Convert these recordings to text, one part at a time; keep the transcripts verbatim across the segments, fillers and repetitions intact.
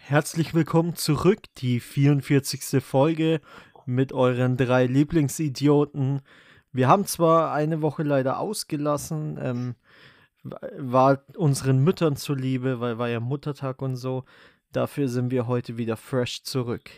Herzlich willkommen zurück, die vierundvierzigste Folge mit euren drei Lieblingsidioten. Wir haben zwar eine Woche leider ausgelassen, ähm, war unseren Müttern zuliebe, weil war ja Muttertag und so. Dafür sind wir heute wieder fresh zurück.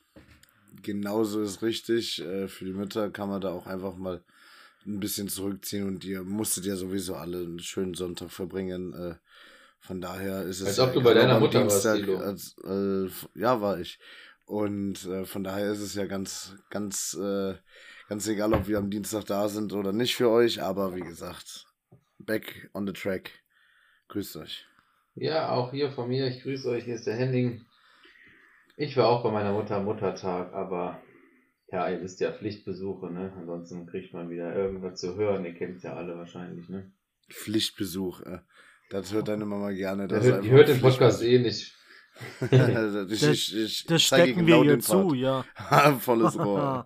Genauso ist richtig. Äh, für die Mütter kann man da auch einfach mal ein bisschen zurückziehen und ihr musstet ja sowieso alle einen schönen Sonntag verbringen. Äh, von daher ist es. Als ja ob du bei egal, deiner am Mutter warst, Dienstag, Dilo. als, äh, ja, war ich. Und äh, von daher ist es ja ganz, ganz, äh, ganz egal, ob wir am Dienstag da sind oder nicht für euch. Aber wie gesagt, back on the track. Grüßt euch. Ja, auch hier von mir. Ich grüße euch. Hier ist der Henning. Ich war auch bei meiner Mutter am Muttertag, aber ja, ihr wisst ja, Pflichtbesuche, ne? Ansonsten kriegt man wieder irgendwas zu hören. Ihr kennt ja alle wahrscheinlich, ne? Pflichtbesuch. Äh. Das hört deine Mama gerne. Der Das ist hört, die einfach hört ein den Podcast Pflichtbesuch. eh nicht. ich, Das, ich, ich das zeige stecken genau wir ihr den zu, Part. ja. Volles Rohr.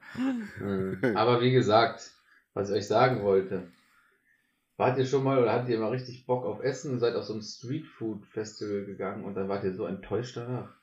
Aber wie gesagt, was ich euch sagen wollte. Wart ihr schon mal oder hattet ihr mal richtig Bock auf Essen? Seid auf so ein Streetfood-Festival gegangen und dann wart ihr so enttäuscht danach?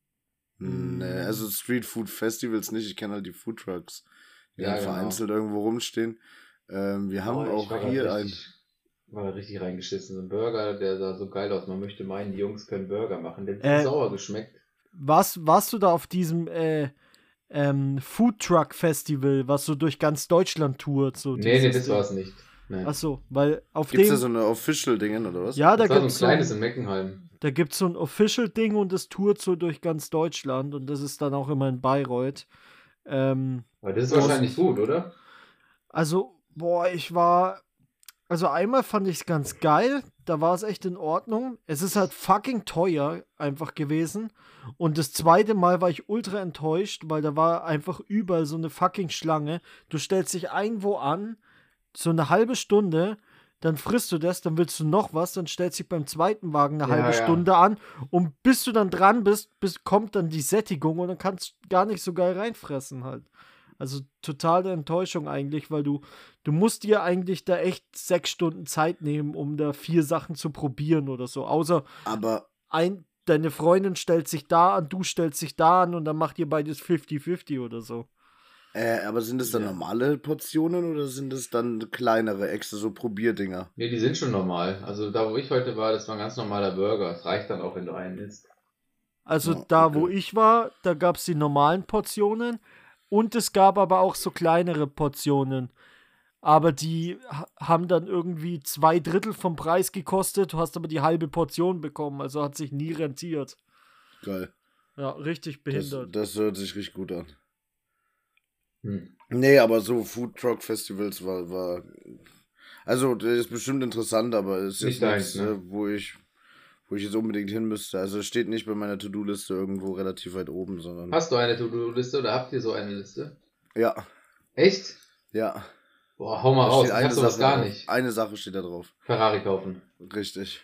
Nee, also Street Food Festivals nicht. Ich kenne halt die Food Trucks, die Ja, dann genau. vereinzelt irgendwo rumstehen. Ähm, wir haben Oh, ich auch war hier grad ein. richtig, war grad richtig reingeschissen. So ein Burger, der sah so geil aus. Man möchte meinen, die Jungs können Burger machen. Der hat so Äh, sauer geschmeckt. Warst, warst du da auf diesem äh, ähm, Food Truck Festival, was so durch ganz Deutschland tourt? So Nee, nee, dieses das Ding? war es nicht. Nee. Achso, weil auf Gibt's dem. da so eine Official-Dingen oder was? Ja, da Das war so ein gibt's so kleines ein, in Meckenheim. da gibt's so ein Official-Ding und das tourt so durch ganz Deutschland und das ist dann auch immer in Bayreuth. Ähm, Aber das ist und- wahrscheinlich gut, oder? Also, boah, ich war. Also einmal fand ich es ganz geil, da war es echt in Ordnung. Es ist halt fucking teuer einfach gewesen. Und das zweite Mal war ich ultra enttäuscht, weil da war einfach überall so eine fucking Schlange. Du stellst dich irgendwo an, so eine halbe Stunde, dann frisst du das, dann willst du noch was, dann stellst dich beim zweiten Wagen eine Ja, halbe ja. Stunde an und bis du dann dran bist, bis, kommt dann die Sättigung und dann kannst du gar nicht so geil reinfressen halt. Also totale Enttäuschung eigentlich, weil du, du musst dir eigentlich da echt sechs Stunden Zeit nehmen, um da vier Sachen zu probieren oder so. Außer Aber ein, deine Freundin stellt sich da an, du stellst dich da an und dann macht ihr beides fünfzig fünfzig oder so. Äh, aber sind es dann Ja. normale Portionen oder sind es dann kleinere, extra so Probierdinger? Nee, die sind schon normal. Also da, wo ich heute war, das war ein ganz normaler Burger. Es reicht dann auch, wenn du einen isst. Also Ja, da, okay. wo ich war, da gab es die normalen Portionen und es gab aber auch so kleinere Portionen. Aber die ha- haben dann irgendwie zwei Drittel vom Preis gekostet, du hast aber die halbe Portion bekommen, also hat sich nie rentiert. Geil. Ja, richtig Das, behindert. das hört sich richtig gut an. Hm. Nee, aber so Food Truck Festivals war, war. Also, das ist bestimmt interessant, aber es ist Nicht jetzt nichts, deins, ne? äh, wo ich, wo ich jetzt unbedingt hin müsste. Also, es steht nicht bei meiner To-Do-Liste irgendwo relativ weit oben, sondern. Hast du eine To-Do-Liste oder habt ihr so eine Liste? Ja, Echt? ja. Boah, hau mal Da raus. steht Ich eine hab sowas Sache gar drauf. nicht. Eine Sache steht da drauf. Ferrari kaufen. Richtig.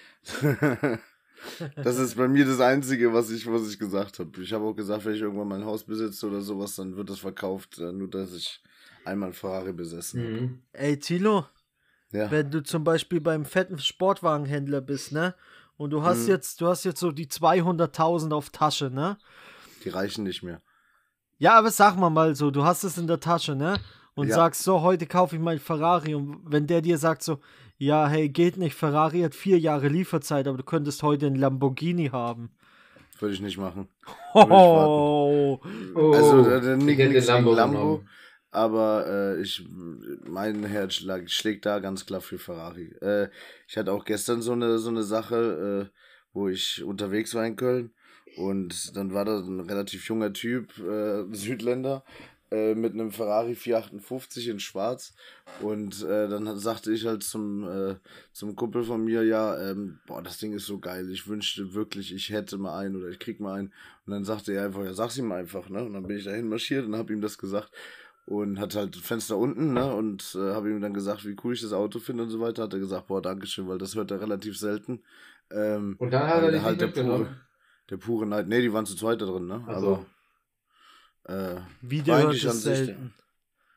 Das ist bei mir das Einzige, was ich, was ich gesagt habe. Ich habe auch gesagt, wenn ich irgendwann mein Haus besitze oder sowas, dann wird das verkauft, äh, nur dass ich einmal einen Ferrari besessen habe. Mhm. Ey, Tilo, Ja. wenn du zum Beispiel beim fetten Sportwagenhändler bist, ne? Und du hast Mhm. jetzt, du hast jetzt so die zweihunderttausend auf Tasche, ne? Die reichen nicht mehr. Ja, aber sag mal mal so, du hast es in der Tasche, ne? Und Ja. sagst so, heute kaufe ich mein Ferrari. Und wenn der dir sagt so, ja, hey, geht nicht, Ferrari hat vier Jahre Lieferzeit, aber du könntest heute einen Lamborghini haben. Würde ich nicht machen. Oh, Oh, Also, äh, ich nicht- hätte nichts den gegen Lambo Lambo. genommen. Aber äh, ich, mein Herz schlag, schlägt da ganz klar für Ferrari. Äh, ich hatte auch gestern so eine, so eine Sache, äh, wo ich unterwegs war in Köln. Und dann war da ein relativ junger Typ, äh, Südländer, äh, mit einem Ferrari vierhundertachtundfünfzig in Schwarz. Und äh, dann sagte ich halt zum, äh, zum Kumpel von mir, ja, ähm, boah, das Ding ist so geil. Ich wünschte wirklich, ich hätte mal einen oder ich krieg mal einen. Und dann sagte er einfach, ja, sag's ihm einfach, ne? Und dann bin ich dahin marschiert und hab ihm das gesagt. Und hat halt Fenster unten, ne? Und äh, habe ihm dann gesagt, wie cool ich das Auto finde und so weiter. Hat er gesagt, boah, dankeschön, weil das hört er relativ selten. Ähm, Und dann hat weil er der dich halt nicht der pure, mitgenommen. der pure Neid. Nee, die waren zu zweit da drin, ne? Ach so. Aber äh, wie war der hört eigentlich an es sich- selten.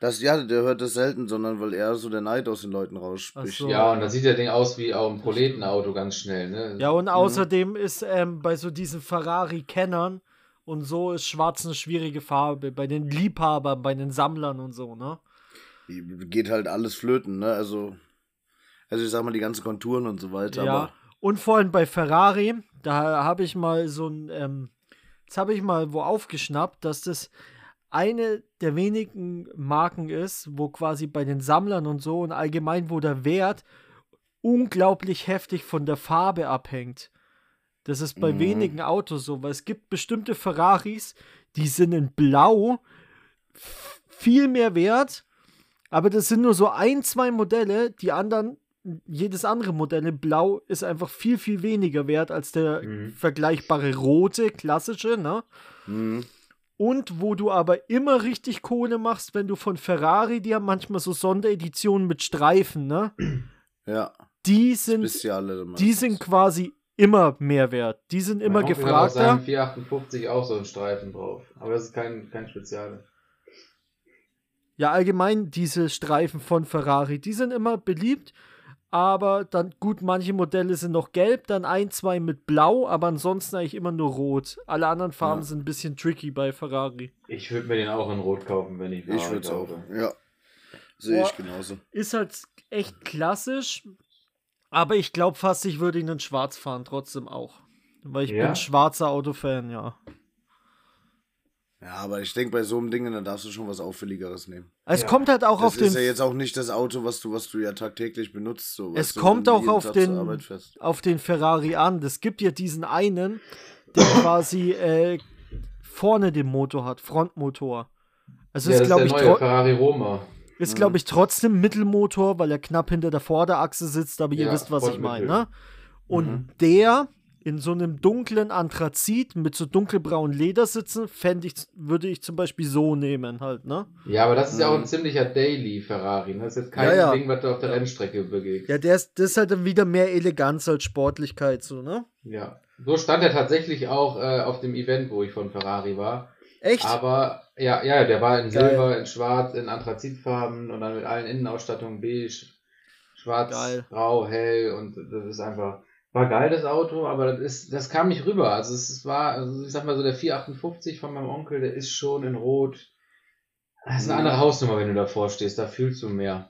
Das, ja, der hört das selten, sondern weil er so der Neid aus den Leuten rausspricht. Ach so. Ja, und da sieht das Ding aus wie auch ein Proletenauto ganz schnell, ne? Ja, und außerdem ist ähm, bei so diesen Ferrari-Kennern und so ist schwarz eine schwierige Farbe. Bei den Liebhabern, bei den Sammlern und so, ne? Geht halt alles flöten, ne? Also, also ich sag mal, die ganzen Konturen und so weiter. Ja, Aber und vor allem bei Ferrari, da habe ich mal so ein, ähm, das habe ich mal wo aufgeschnappt, dass das eine der wenigen Marken ist, wo quasi bei den Sammlern und so und allgemein, wo der Wert unglaublich heftig von der Farbe abhängt. Das ist bei Mhm. wenigen Autos so, weil es gibt bestimmte Ferraris, die sind in Blau f- viel mehr wert, aber das sind nur so ein, zwei Modelle, die anderen, jedes andere Modell in Blau ist einfach viel, viel weniger wert als der Mhm. vergleichbare rote, klassische, ne? mhm. Und wo du aber immer richtig Kohle machst, wenn du von Ferrari, die haben manchmal so Sondereditionen mit Streifen, ne? Ja, Die sind, Speziale. die sind quasi immer mehr wert. Die sind immer Mein Onkel hat auf gefragter. seinem vierhundertachtundfünfzig auch so einen Streifen drauf. Aber das ist kein, kein Spezial. Ja, allgemein diese Streifen von Ferrari, die sind immer beliebt. Aber dann, gut, manche Modelle sind noch gelb, dann ein, zwei mit blau, aber ansonsten eigentlich immer nur rot. Alle anderen Farben Ja. sind ein bisschen tricky bei Ferrari. Ich würde mir den auch in Rot kaufen, wenn ich Ich Ferrari würde es auch. kaufe. Ja. Sehe ich Boah. genauso. Ist halt echt klassisch, aber ich glaube fast, ich würde ihn in schwarz fahren, trotzdem auch. Weil ich Ja? bin schwarzer Autofan, ja. Ja, aber ich denke, bei so einem Ding, dann darfst du schon was Auffälligeres nehmen. Es Ja. kommt halt auch Das auf den ist ja jetzt auch nicht das Auto, was du, was du ja tagtäglich benutzt. So, Es weißt du, kommt wenn du auch jeden auf Tag den- zur Arbeit fährst. auf den Ferrari an. Es gibt ja diesen einen, der quasi äh, vorne den Motor hat, Frontmotor. Also Ja, ist das ist glaube der ich, neue tro Ferrari Roma. ist, glaub ich trotzdem Mittelmotor, weil er knapp hinter der Vorderachse sitzt, aber ihr Ja, wisst, was ich meine, Frontmittel. ne? Und Mhm. der in so einem dunklen Anthrazit mit so dunkelbraunen Ledersitzen, fände ich, würde ich zum Beispiel so nehmen halt, ne? Ja, aber das ist ja auch ein Mhm. ziemlicher Daily Ferrari. Ne? Das ist jetzt kein Ja, ja. Ding, was du auf der Rennstrecke bewegst. Ja, der ist, das ist halt dann wieder mehr Eleganz als Sportlichkeit, so, ne? Ja. So stand er tatsächlich auch äh, auf dem Event, wo ich von Ferrari war. Echt? Aber, ja, ja, der war in Geil. Silber, in Schwarz, in Anthrazitfarben und dann mit allen Innenausstattungen beige, schwarz, Geil. grau, hell und das ist einfach, war geil das Auto, aber das ist, das kam nicht rüber. Also es war, also ich sag mal so, der vierhundertachtundfünfzig von meinem Onkel, der ist schon in Rot. Das ist eine Mhm. andere Hausnummer, wenn du davor stehst, da fühlst du mehr.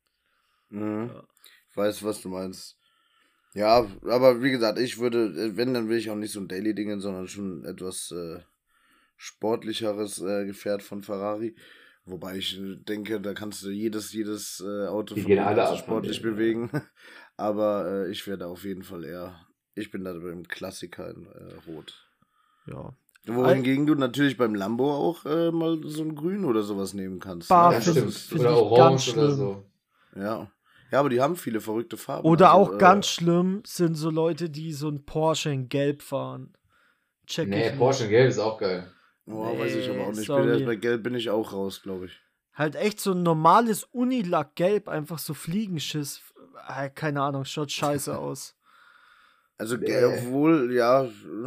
Mhm. Ja. Ich weiß, was du meinst. Ja, aber wie gesagt, ich würde, wenn, dann will ich auch nicht so ein Daily-Ding, sondern schon etwas äh, sportlicheres äh, Gefährt von Ferrari. Wobei ich äh, denke, da kannst du jedes, jedes äh, Auto Die von gehen denen alle kannst du ab von sportlich denen, bewegen. Aber äh, ich werde auf jeden Fall eher, ich bin da beim Klassiker in äh, Rot. Ja. Wohingegen du natürlich beim Lambo auch äh, mal so ein Grün oder sowas nehmen kannst. Bah, Ja, ne? find- stimmt. find Oder ich Orange ganz oder schlimm. so. Ja. Ja, aber die haben viele verrückte Farben. Oder also, auch äh, ganz schlimm sind so Leute, die so ein Porsche in Gelb fahren. Check Nee, ich Porsche in nicht. Gelb ist auch geil. Oh, weiß ich aber auch Nee, nicht. sorry. Bin erst bei Gelb bin ich auch raus, glaube ich. Halt echt so ein normales Unilack-Gelb, einfach so Fliegenschiss. Äh, keine Ahnung, schaut scheiße aus. Also, Nee. ge- obwohl, ja,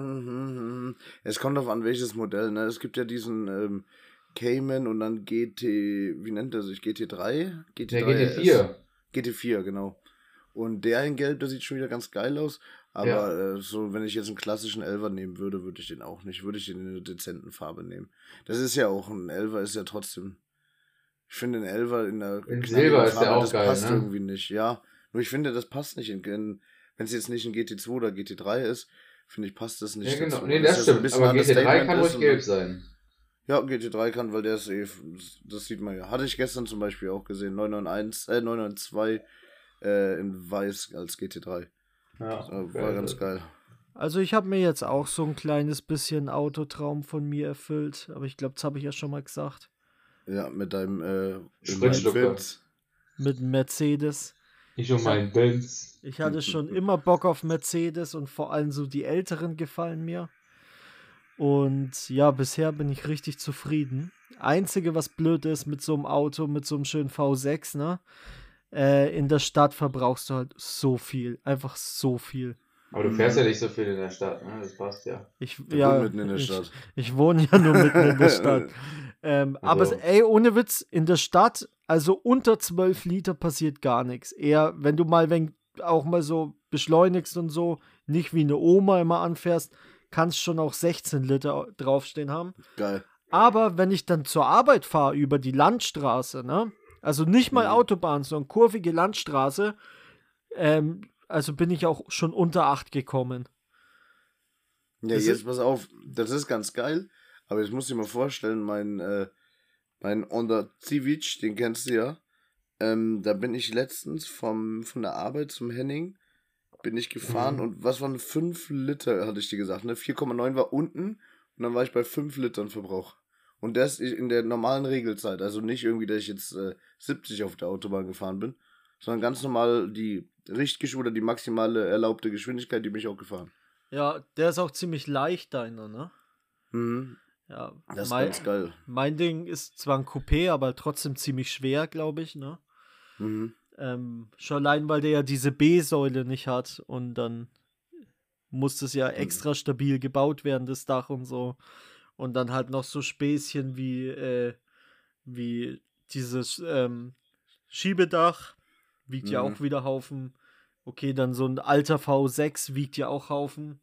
mhm, es kommt auf an, welches Modell, ne? Es gibt ja diesen ähm, Cayman und dann G T, wie nennt er sich? G T drei? G T Der drei G T vier. G T vier, genau. Und der in Gelb, der sieht schon wieder ganz geil aus. Aber Ja. äh, so, wenn ich jetzt einen klassischen Elfer nehmen würde, würde ich den auch nicht. Würde ich den in einer dezenten Farbe nehmen. Das ist ja auch, ein Elfer ist ja trotzdem. Ich finde, ein Elfer in der In knalligen Silber ist der auch das geil, passt ne? irgendwie nicht. Ja, nur ich finde, das passt nicht in, in wenn es jetzt nicht ein G T zwei oder G T drei ist, finde ich, passt das nicht Ja, genau. dazu. Nee, Weil das ja so ein stimmt. bisschen Aber G T drei Understatement kann ist ruhig und- gelb sein. Ja, G T drei kann, weil der ist eh, das sieht man ja. Hatte ich gestern zum Beispiel auch gesehen, neun neun eins, äh, neun neun zwei äh, in weiß als G T drei. Ja, Äh, war ganz geil. Also ich habe mir jetzt auch so ein kleines bisschen Autotraum von mir erfüllt. Aber ich glaube, das habe ich ja schon mal gesagt. Ja, mit deinem äh, Spritschlucker. Filz. Mit einem Mercedes. Ich und mein Benz. Ich hatte schon immer Bock auf Mercedes und vor allem so die älteren gefallen mir. Und ja, bisher bin ich richtig zufrieden. Einzige, was blöd ist mit so einem Auto, mit so einem schönen V sechs, ne? Äh, in der Stadt verbrauchst du halt so viel. Einfach so viel. Aber du fährst ja nicht so viel in der Stadt, ne? Das passt ja. Ich, Der ja, wohnt mitten in der ich, Stadt. ich wohne ja nur mitten in der Stadt. Ähm, Also- Aber ey, ohne Witz, in der Stadt, also unter zwölf Liter passiert gar nichts. Eher, wenn du mal, wenn auch mal so beschleunigst und so, nicht wie eine Oma immer anfährst, kannst schon auch sechzehn Liter draufstehen haben. Geil. Aber wenn ich dann zur Arbeit fahre über die Landstraße, ne? Also nicht mal Mhm. Autobahn, sondern kurvige Landstraße, ähm, also bin ich auch schon unter acht gekommen. Ja, Das jetzt ist- pass auf, das ist ganz geil, aber ich muss dir mal vorstellen, mein, äh, mein Honda Civic, den kennst du ja, ähm, da bin ich letztens vom, von der Arbeit zum Henning, bin ich gefahren Mhm. und was waren fünf Liter, hatte ich dir gesagt, ne? vier Komma neun war unten und dann war ich bei fünf Litern Verbrauch. Und das in der normalen Regelzeit, also nicht irgendwie, dass ich jetzt äh, siebzig auf der Autobahn gefahren bin, sondern ganz normal die Richtgesch- oder die maximale erlaubte Geschwindigkeit, die bin ich auch gefahren. Ja, der ist auch ziemlich leicht, deiner, ne? Mhm. Ja, Das ist mein, ganz geil. mein Ding ist zwar ein Coupé, aber trotzdem ziemlich schwer, glaube ich, ne? Mhm. Ähm, schon allein, weil der ja diese B-Säule nicht hat und dann muss das ja extra stabil gebaut werden, das Dach und so. Und dann halt noch so Späßchen wie, äh, wie dieses ähm, Schiebedach wiegt ja Mhm. auch wieder Haufen. Okay, dann so ein alter V sechs wiegt ja auch Haufen.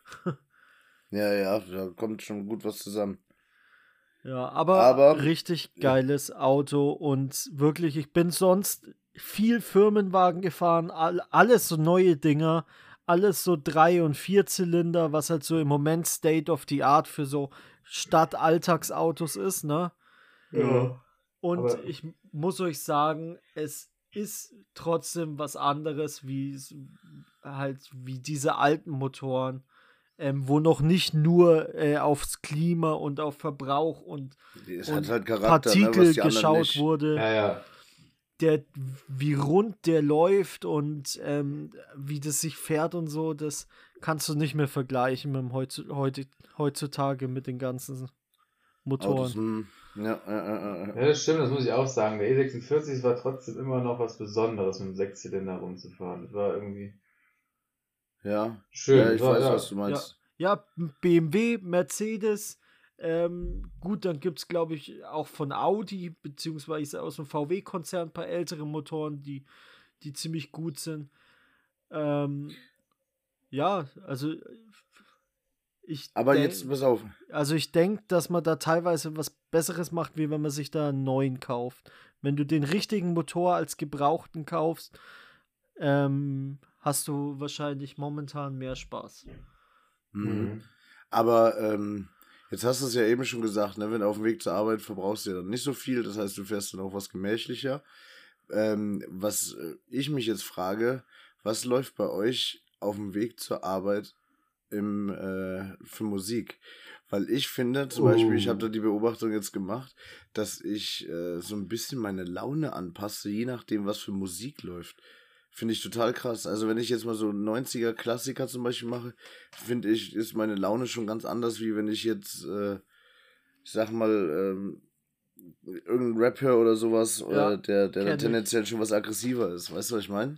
Ja, ja, da kommt schon gut was zusammen. Ja, aber, Aber- richtig ja. geiles Auto und wirklich, ich bin sonst viel Firmenwagen gefahren, all, alles so neue Dinger, alles so Drei- und Vierzylinder, was halt so im Moment State of the Art für so Stadt-Alltagsautos ist, ne? Ja. Und Aber- ich muss euch sagen, es ist trotzdem was anderes, wie s- halt wie diese alten Motoren, ähm, wo noch nicht nur äh, aufs Klima und auf Verbrauch und, Es und hat halt Charakter, ne, Partikel was die anderen geschaut nicht. wurde, Ja, ja. der, wie rund der läuft und ähm, wie das sich fährt und so, das kannst du nicht mehr vergleichen mit dem heutzu, heute, heutzutage mit den ganzen Motoren. Autos, hm, ja, ja, ja, ja. Ja, das stimmt, das muss ich auch sagen. Der E sechsundvierzig war trotzdem immer noch was Besonderes, mit dem Sechszylinder rumzufahren. Das war irgendwie Ja, schön. ja, ich war, weiß, ja. was du meinst. Ja, B M W, Mercedes, ähm, gut, dann gibt es, glaube ich, auch von Audi, beziehungsweise aus dem V W-Konzern ein paar ältere Motoren, die, die ziemlich gut sind. Ähm, ja, also ich Aber denk- jetzt, pass auf. also ich denke, dass man da teilweise was Besseres macht, wie wenn man sich da einen neuen kauft. Wenn du den richtigen Motor als gebrauchten kaufst, ähm, hast du wahrscheinlich momentan mehr Spaß. Mhm. Mhm. Aber ähm, jetzt hast du es ja eben schon gesagt, ne, wenn du auf dem Weg zur Arbeit verbrauchst du ja dann nicht so viel, das heißt, du fährst dann auch was gemächlicher. Ähm, was äh, ich mich jetzt frage, was läuft bei euch auf dem Weg zur Arbeit im, äh, für Musik? Weil ich finde, zum Oh. Beispiel, ich habe da die Beobachtung jetzt gemacht, dass ich äh, so ein bisschen meine Laune anpasse, je nachdem, was für Musik läuft. Finde ich total krass. Also wenn ich jetzt mal so neunziger Klassiker zum Beispiel mache, finde ich, ist meine Laune schon ganz anders, wie wenn ich jetzt, äh, ich sag mal, ähm, irgendeinen Rap höre oder sowas, Ja, äh, der, der kenn dann ich. tendenziell schon was aggressiver ist. Weißt du, was ich meine?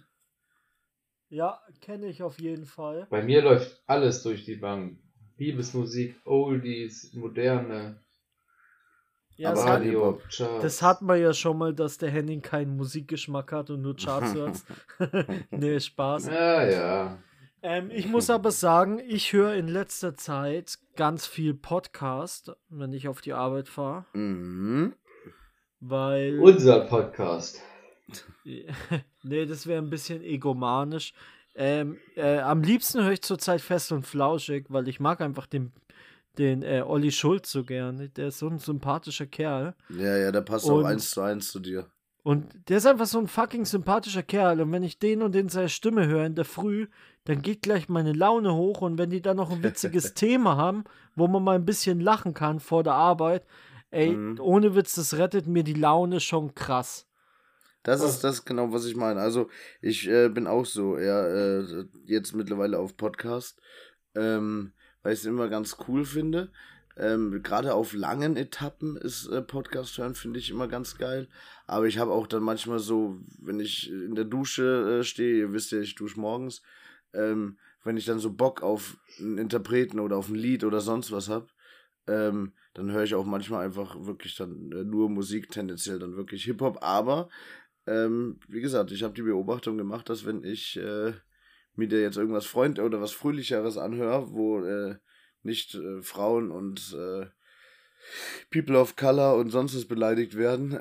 Ja, kenne ich auf jeden Fall. Bei mir läuft alles durch die Bank. Liebesmusik, Oldies, moderne, Ja, Aber das, kein hat, Radio, Hip-Hop. Charts. das hat man ja schon mal, dass der Henning keinen Musikgeschmack hat und nur Charts hört. Nee, Spaß. Ja, ja. Ähm, ich muss aber sagen, ich höre in letzter Zeit ganz viel Podcast, wenn ich auf die Arbeit fahre, Mhm. weil... Unser Podcast. Nee, das wäre ein bisschen egomanisch. Ähm, äh, am liebsten höre ich zurzeit Fest und Flauschig, weil ich mag einfach den, den äh, Olli Schulz so gern. Der ist so ein sympathischer Kerl. Ja, ja, der passt Und- auch eins zu eins zu dir. Und der ist einfach so ein fucking sympathischer Kerl. Und wenn ich den und den seine Stimme höre in der Früh, dann geht gleich meine Laune hoch. Und wenn die dann noch ein witziges Thema haben, wo man mal ein bisschen lachen kann vor der Arbeit, ey, Mhm. ohne Witz, das rettet mir die Laune schon krass. Das Was? ist das genau, was ich meine. Also, ich äh, bin auch so, ja, äh, jetzt mittlerweile auf Podcast, ähm, weil ich es immer ganz cool finde. Ähm, gerade auf langen Etappen ist äh, Podcast hören, finde ich immer ganz geil. Aber ich habe auch dann manchmal so, wenn ich in der Dusche äh, stehe, ihr wisst ja, ich dusche morgens, ähm, wenn ich dann so Bock auf einen Interpreten oder auf ein Lied oder sonst was habe, ähm, dann höre ich auch manchmal einfach wirklich dann äh, nur Musik, tendenziell dann wirklich Hip-Hop. Aber, ähm, wie gesagt, ich habe die Beobachtung gemacht, dass wenn ich äh, mir da jetzt irgendwas Freund oder was Fröhlicheres anhöre, wo äh, nicht äh, Frauen und äh, People of Color und sonst was beleidigt werden,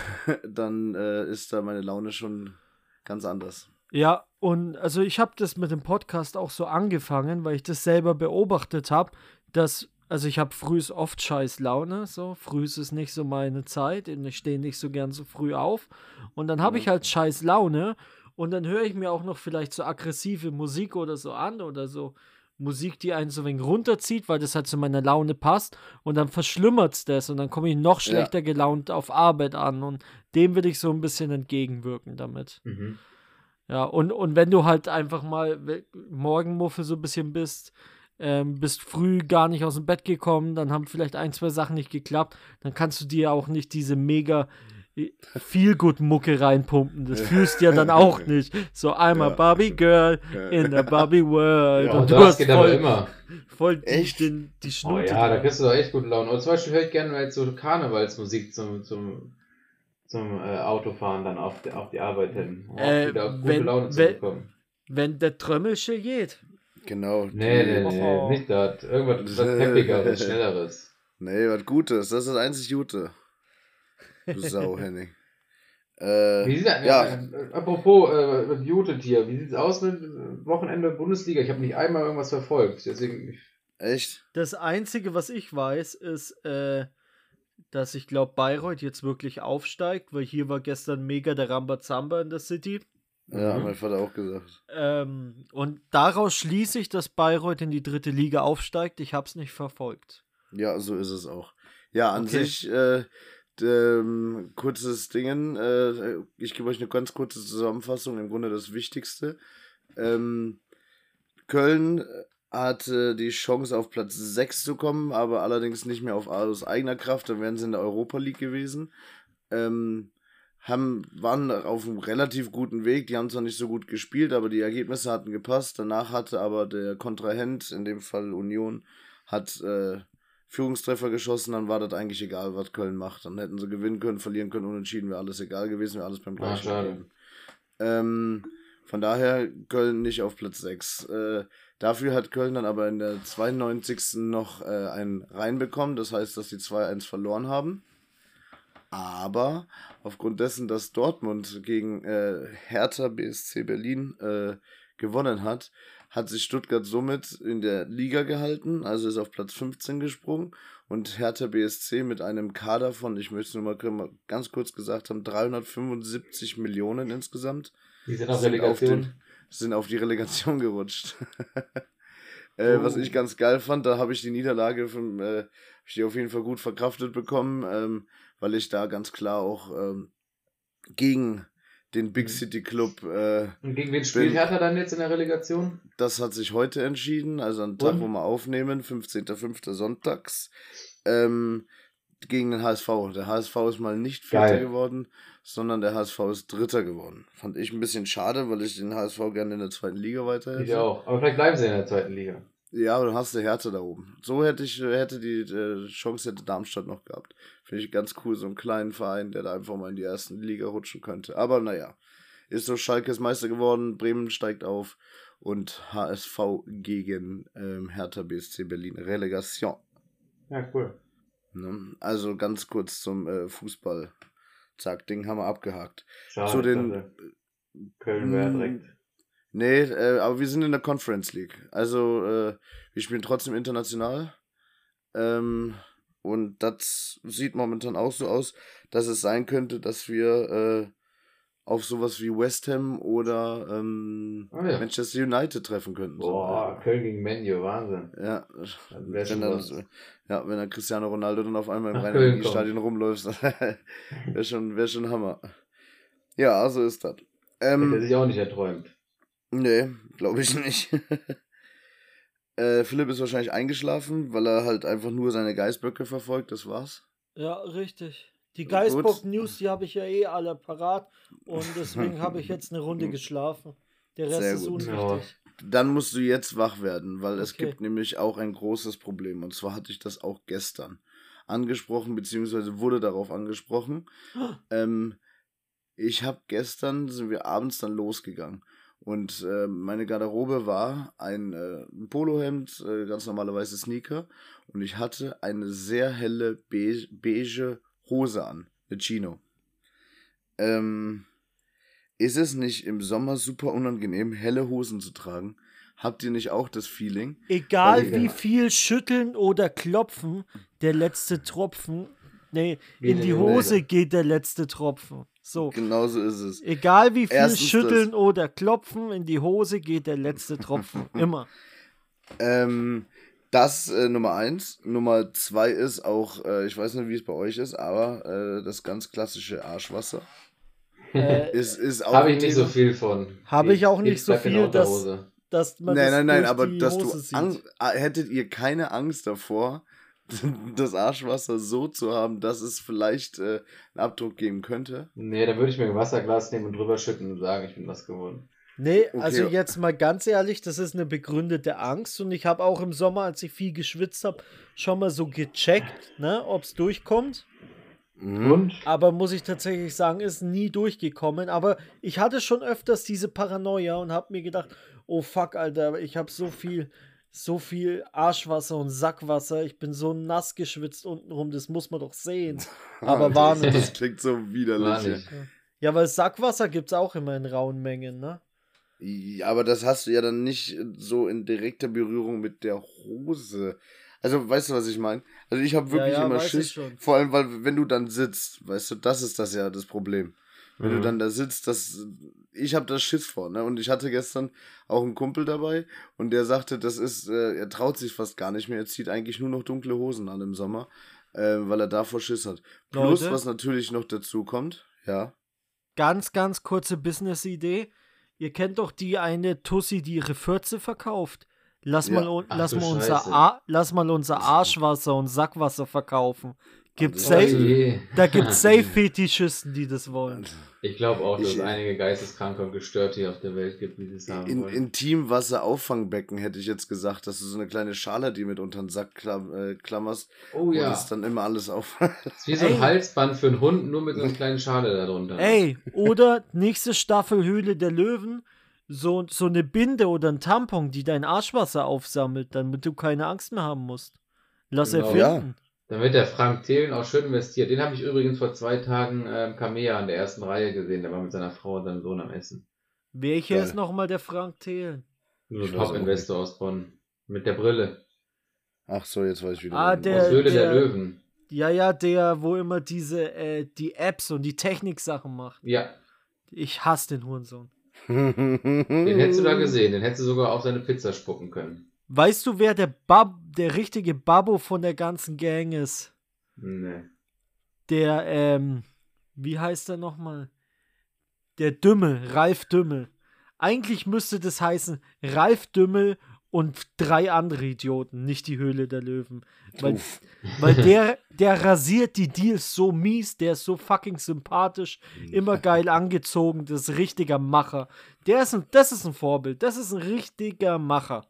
dann äh, ist da meine Laune schon ganz anders. Ja, und also ich habe das mit dem Podcast auch so angefangen, weil ich das selber beobachtet habe, dass, also ich habe früh oft scheiß Laune, so, früh ist es nicht so meine Zeit und ich stehe nicht so gern so früh auf und dann habe Ja. ich halt scheiß Laune und dann höre ich mir auch noch vielleicht so aggressive Musik oder so an oder so Musik, die einen so ein wenig runterzieht, weil das halt zu meiner Laune passt und dann verschlimmert's das und dann komme ich noch schlechter Ja. gelaunt auf Arbeit an und dem will ich so ein bisschen entgegenwirken damit. Mhm. Ja, und, und wenn du halt einfach mal we- Morgenmuffel so ein bisschen bist, ähm, bist früh gar nicht aus dem Bett gekommen, dann haben vielleicht ein, zwei Sachen nicht geklappt, dann kannst du dir auch nicht diese mega Feel-Good-Mucke reinpumpen. Das fühlst du ja dann auch nicht. So einmal Ja. Barbie Girl in der Barbie World. Ja, und Und du das hast geht aber voll, immer. voll die, Echt? den, die Oh Schnute. ja, da dran. kriegst du doch echt gute Laune. Und zum Beispiel höre ich gerne jetzt so Karnevalsmusik zum, zum, zum äh, Autofahren dann auf die, auf die Arbeit hin, um Äh, auch wieder gute wenn- Laune zu wenn- bekommen. Wenn der Trömmelsche geht. Genau. Nee, nee, die- nee, Oh. nicht das. Irgendwas was Peppigeres, Schnelleres. Nee, was Gutes. Das ist das einzig Gute. Du Sau, Henning. Äh, Wie sieht das, ja, äh, apropos äh, mit Muted hier, wie sieht's aus mit äh, Wochenende Bundesliga? Ich habe nicht einmal irgendwas verfolgt, deswegen. Ich, echt? Das Einzige, was ich weiß, ist, äh, dass ich glaube, Bayreuth jetzt wirklich aufsteigt, weil hier war gestern mega der Rambazamba in der City. Ja, Mhm. mein Vater auch gesagt. Ähm, und daraus schließe ich, dass Bayreuth in die dritte Liga aufsteigt. Ich habe es nicht verfolgt. Ja, so ist es auch. Ja, an Okay. sich, äh, d- ähm, kurzes Dingen. Äh, ich gebe euch eine ganz kurze Zusammenfassung, im Grunde das Wichtigste. Ähm, Köln hatte die Chance, auf Platz sechs zu kommen, aber allerdings nicht mehr auf, aus eigener Kraft. Dann wären sie in der Europa League gewesen. Ähm, haben, waren auf einem relativ guten Weg. Die haben zwar nicht so gut gespielt, aber die Ergebnisse hatten gepasst. Danach hatte aber der Kontrahent, in dem Fall Union, hat äh, Führungstreffer geschossen. Dann war das eigentlich egal, was Köln macht. Dann hätten sie gewinnen können, verlieren können, unentschieden wäre alles egal gewesen, wäre alles beim Ah, gleichen schade. geblieben. Ähm, von daher Köln nicht auf Platz sechs. Äh, dafür hat Köln dann aber in der zweiundneunzigsten noch äh, einen reinbekommen. Das heißt, dass sie zwei eins verloren haben. Aber aufgrund dessen, dass Dortmund gegen äh, Hertha B S C Berlin äh, gewonnen hat, hat sich Stuttgart somit in der Liga gehalten, also ist auf Platz fünfzehn gesprungen und Hertha B S C mit einem Kader von, ich möchte es nur mal ganz kurz gesagt haben, dreihundertfünfundsiebzig Millionen insgesamt, Die sind auf sind auf, Relegation. den, sind auf die Relegation gerutscht. äh, Was Oh. ich ganz geil fand, da habe ich die Niederlage von, äh, hab ich die auf jeden Fall gut verkraftet bekommen, ähm, weil ich da ganz klar auch ähm, gegen den Big City Club, äh, Und gegen wen spielt bin- Hertha dann jetzt in der Relegation? das hat sich heute entschieden, also am Tag, Und? wo wir aufnehmen, fünfzehnter fünfter sonntags, ähm, gegen den H S V. Der H S V ist mal nicht Vierter Geil. geworden, sondern der H S V ist Dritter geworden. Fand ich ein bisschen schade, weil ich den H S V gerne in der zweiten Liga weiter Ich hätte. auch. Aber vielleicht bleiben sie in der zweiten Liga. Ja, aber dann hast du Hertha da oben. So hätte ich, hätte die äh, Chance hätte Darmstadt noch gehabt. Finde ich ganz cool, so einen kleinen Verein, der da einfach mal in die ersten Liga rutschen könnte. Aber naja, ist so, Schalke ist Meister geworden, Bremen steigt auf und H S V gegen ähm, Hertha B S C Berlin. Relegation. Ja, cool. Ne? Also ganz kurz zum äh, Fußball. Zack, Ding haben wir abgehakt. Schade. Zu ich den- dachte, Köln wäre Mm, direkt. Nee, äh, aber wir sind in der Conference League. Also, äh, wir spielen trotzdem international. Ähm, und das sieht momentan auch so aus, dass es sein könnte, dass wir äh, auf sowas wie West Ham oder ähm, Ah, ja. Manchester United treffen könnten. Boah, Köln gegen Menu, Wahnsinn. So. Ja, Das wär wenn schon dann, was. ja, wenn dann Cristiano Ronaldo dann auf einmal im Nach Rhein Köln Stadion rumläuft, wäre schon, wär schon Hammer. Ja, so ist das. Ähm, Hätte er sich auch nicht erträumt. Nee, glaube ich nicht. äh, Philipp ist wahrscheinlich eingeschlafen, weil er halt einfach nur seine Geißböcke verfolgt, das war's. Ja, richtig. Die Gut. Geistbock-News, die habe ich ja eh alle parat und deswegen habe ich jetzt eine Runde geschlafen. Der Rest Sehr ist gut. unwichtig. dann musst du jetzt wach werden, weil es Okay. gibt nämlich auch ein großes Problem. Und zwar hatte ich das auch gestern angesprochen, beziehungsweise wurde darauf angesprochen. Ähm, ich habe gestern, sind wir abends dann losgegangen. Und äh, meine Garderobe war ein, äh, ein Polohemd, äh, ganz normale weiße Sneaker. Und ich hatte eine sehr helle beige, beige Hose an, eine Chino. Ähm, ist es nicht im Sommer super unangenehm, helle Hosen zu tragen? Habt ihr nicht auch das Feeling? Egal Weil- wie viel schütteln oder klopfen, der letzte Tropfen, nee, Geht in die Hose geht der letzte Tropfen. So. Genauso ist es. Egal wie viel Erstens schütteln das. oder klopfen, in die Hose geht der letzte Tropfen. Immer. Ähm, das äh, Nummer eins. Nummer zwei ist auch, äh, ich weiß nicht, wie es bei euch ist, aber äh, das ganz klassische Arschwasser Äh, ist, ist auch Habe ein ich nicht Thema. so viel von. Habe ich auch Geht nicht so bleibt in viel, der dass, Unterhose. dass man Nein, das nein, nein, durch aber die dass Hose du sieht. Ang hättet ihr keine Angst davor, das Arschwasser so zu haben, dass es vielleicht äh, einen Abdruck geben könnte? Nee, dann würde ich mir ein Wasserglas nehmen und drüber schütten und sagen, ich bin was geworden. Nee, Okay. also jetzt mal ganz ehrlich, das ist eine begründete Angst und ich habe auch im Sommer, als ich viel geschwitzt habe, schon mal so gecheckt, ne, ob es durchkommt. Mhm. Und? Aber muss ich tatsächlich sagen, ist nie durchgekommen. Aber ich hatte schon öfters diese Paranoia und habe mir gedacht, oh fuck, Alter, ich habe so viel, so viel Arschwasser und Sackwasser. Ich bin so nass geschwitzt untenrum, das muss man doch sehen. Aber war das, nicht. das klingt so widerlich. War ja. nicht. Ja, weil Sackwasser gibt es auch immer in rauen Mengen, ne? Ja, aber das hast du ja dann nicht so in direkter Berührung mit der Hose. Also, weißt du, was ich meine? Also, ich habe wirklich Ja, ja, immer weiß ich Schiss. schon. Vor allem, weil, wenn du dann sitzt, weißt du, das ist das ja das Problem. Wenn Mhm. du dann da sitzt, das, ich habe da Schiss vor, ne? Und ich hatte gestern auch einen Kumpel dabei und der sagte, das ist, äh, er traut sich fast gar nicht mehr. Er zieht eigentlich nur noch dunkle Hosen an im Sommer, äh, weil er davor Schiss hat. Plus, Leute? was natürlich noch dazu kommt, ja. Ganz, ganz kurze Business-Idee. Ihr kennt doch die eine Tussi, die ihre Fürze verkauft. Lass, Ja. mal, un- Ach lass, du mal unser Scheiße. A- lass mal unser Arschwasser und Sackwasser verkaufen. Gibt das Oh safe, ist- je. da gibt es safe Fetischisten, die das wollen. Ich glaube auch, dass Ich- es einige Geisteskranke und Gestörte hier auf der Welt gibt, die das haben In, wollen. Intimwasserauffangbecken hätte ich jetzt gesagt, dass du so eine kleine Schale, die mit unter den Sack klam äh, klammerst, oh wo ja. das dann immer alles auf. Das ist wie so ein Ey. Halsband für einen Hund, nur mit so einer kleinen Schale darunter. Ey, oder nächste Staffel Höhle der Löwen, so, so eine Binde oder ein Tampon, die dein Arschwasser aufsammelt, damit du keine Angst mehr haben musst. Lass Genau. erfinden. Dann wird der Frank Thelen auch schön investiert. Den habe ich übrigens vor zwei Tagen ähm, Kamea in der ersten Reihe gesehen. Der war mit seiner Frau und seinem Sohn am Essen. Welcher Geil. ist nochmal der Frank Thelen? So Ich ein weiß auch Top-Investor aus Bonn. Mit der Brille. Ach so, jetzt weiß ich wieder. Ah, wen du Der- Aus Höhle der, der- Löwen. Ja, ja, der, wo immer diese, äh, die Apps und die Techniksachen macht. Ja, Ich hasse den Hurensohn. meinst. den hättest du da gesehen. Den hättest du sogar auf seine Pizza spucken können. Weißt du, wer der Bab, der richtige Babbo von der ganzen Gang ist? Nee. Der, ähm, wie heißt er nochmal? Der Dümmel, Ralf Dümmel. Eigentlich müsste das heißen Ralf Dümmel und drei andere Idioten, nicht die Höhle der Löwen. Weil, Uff. weil der, der rasiert die Deals so mies, der ist so fucking sympathisch, immer geil angezogen, das ist ein richtiger Macher. Der ist ein, das ist ein Vorbild, das ist ein richtiger Macher.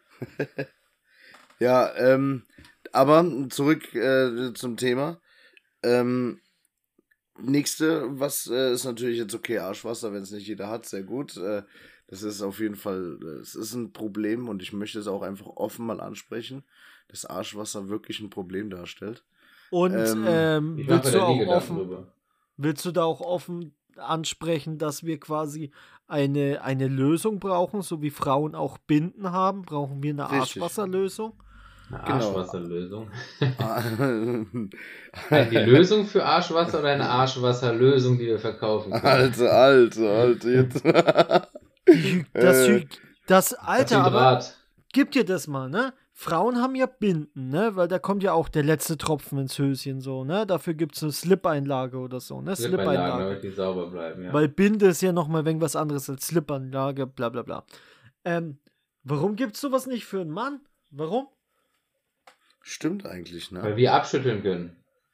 Ja, ähm, aber zurück äh, zum Thema. Ähm, nächste, was äh, ist natürlich jetzt okay, Arschwasser, wenn es nicht jeder hat, sehr gut. Äh, das ist auf jeden Fall, äh, es ist ein Problem und ich möchte es auch einfach offen mal ansprechen, dass Arschwasser wirklich ein Problem darstellt. Und Ähm, ähm, Ich mache willst, du da nie auch Gedanken offen, drüber. willst du da auch offen ansprechen, dass wir quasi eine, eine Lösung brauchen, so wie Frauen auch Binden haben? Brauchen wir eine Richtig. Arschwasserlösung? Eine Genau. Arschwasserlösung. Ah, Eine Lösung für Arschwasser oder eine Arschwasserlösung, die wir verkaufen können? Alter, Alter, Alter, jetzt. Die, das, Äh, Hy- das Das Alter, aber Hydrat. gib dir das mal, ne? Frauen haben ja Binden, ne? Weil da kommt ja auch der letzte Tropfen ins Höschen, so, ne? Dafür gibt es eine Slip-Einlage oder so, ne? Slip-Einlagen, Slip-Einlage. damit die sauber bleiben, ja. Weil Binde ist ja nochmal irgendwas anderes als Slip-Anlage, bla bla bla. Ähm, warum gibt's sowas nicht für einen Mann? Warum? Stimmt eigentlich, ne? Weil wir abschütteln können.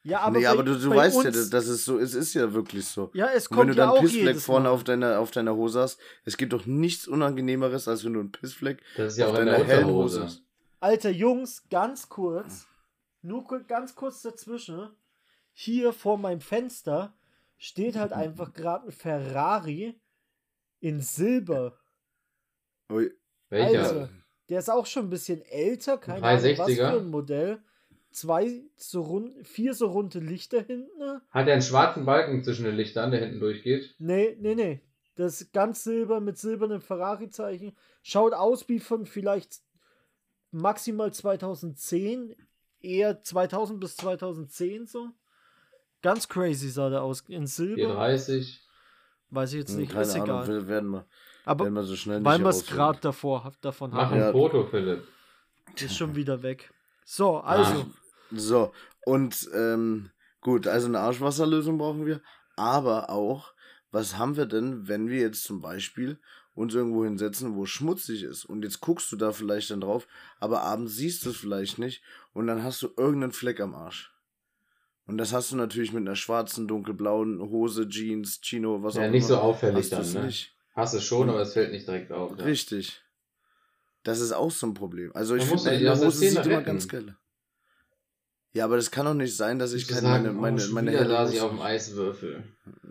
Ja, aber, nee, bei, aber du, du bei weißt uns, ja, das, das ist so, es ist ja wirklich so. Ja, es Und wenn kommt du ja dann auch Pissfleck jedes vorne Mal. auf deiner, auf deiner Hose hast, es gibt doch nichts Unangenehmeres, als wenn du einen Pissfleck Das ist ja auf auch in deiner der hellen Unterhose. Hose hast. Alter, Jungs, ganz kurz, nur ku- ganz kurz dazwischen, hier vor meinem Fenster steht halt einfach gerade ein Ferrari in Silber. Ui. Welcher? Also, der ist auch schon ein bisschen älter, keine Ein Ahnung, was dreihundertsechziger? für ein Modell. Zwei, so rund, vier so runde Lichter hinten. Hat er einen schwarzen Balken zwischen den Lichtern, der hinten durchgeht? Nee, nee, nee. Das ist ganz silber mit silbernem Ferrari-Zeichen. Schaut aus wie von vielleicht maximal zweitausendzehn, eher zweitausend bis zweitausendzehn so. Ganz crazy sah der aus. In Silber. vierhundertdreißig. Weiß ich jetzt Hm, nicht, Keine ist Ahnung, egal. wir werden wir, Aber werden wir so schnell weil nicht wir es herausfinden. gerade davor davon Mach haben, ein Ja. Foto, Philipp. ist schon wieder weg. So, also. So, und ähm, gut, also eine Arschwasserlösung brauchen wir, aber auch, was haben wir denn, wenn wir jetzt zum Beispiel uns irgendwo hinsetzen, wo es schmutzig ist und jetzt guckst du da vielleicht dann drauf, aber abends siehst du es vielleicht nicht und dann hast du irgendeinen Fleck am Arsch. Und das hast du natürlich mit einer schwarzen, dunkelblauen Hose, Jeans, Chino, was auch Ja, immer. nicht so auffällig hast du dann, es ne? nicht. Hast es schon, aber es fällt nicht direkt auf. Ja. Richtig. Das ist auch so ein Problem. Also ich Dann musst finde, du die eine aus der Hose Szene sieht immer retten. ganz geil. Ja, aber das kann doch nicht sein, dass ich Ich keine sagen, meine, meine, oh, schon meine wieder helle saß Hose- ich auf dem Eiswürfel.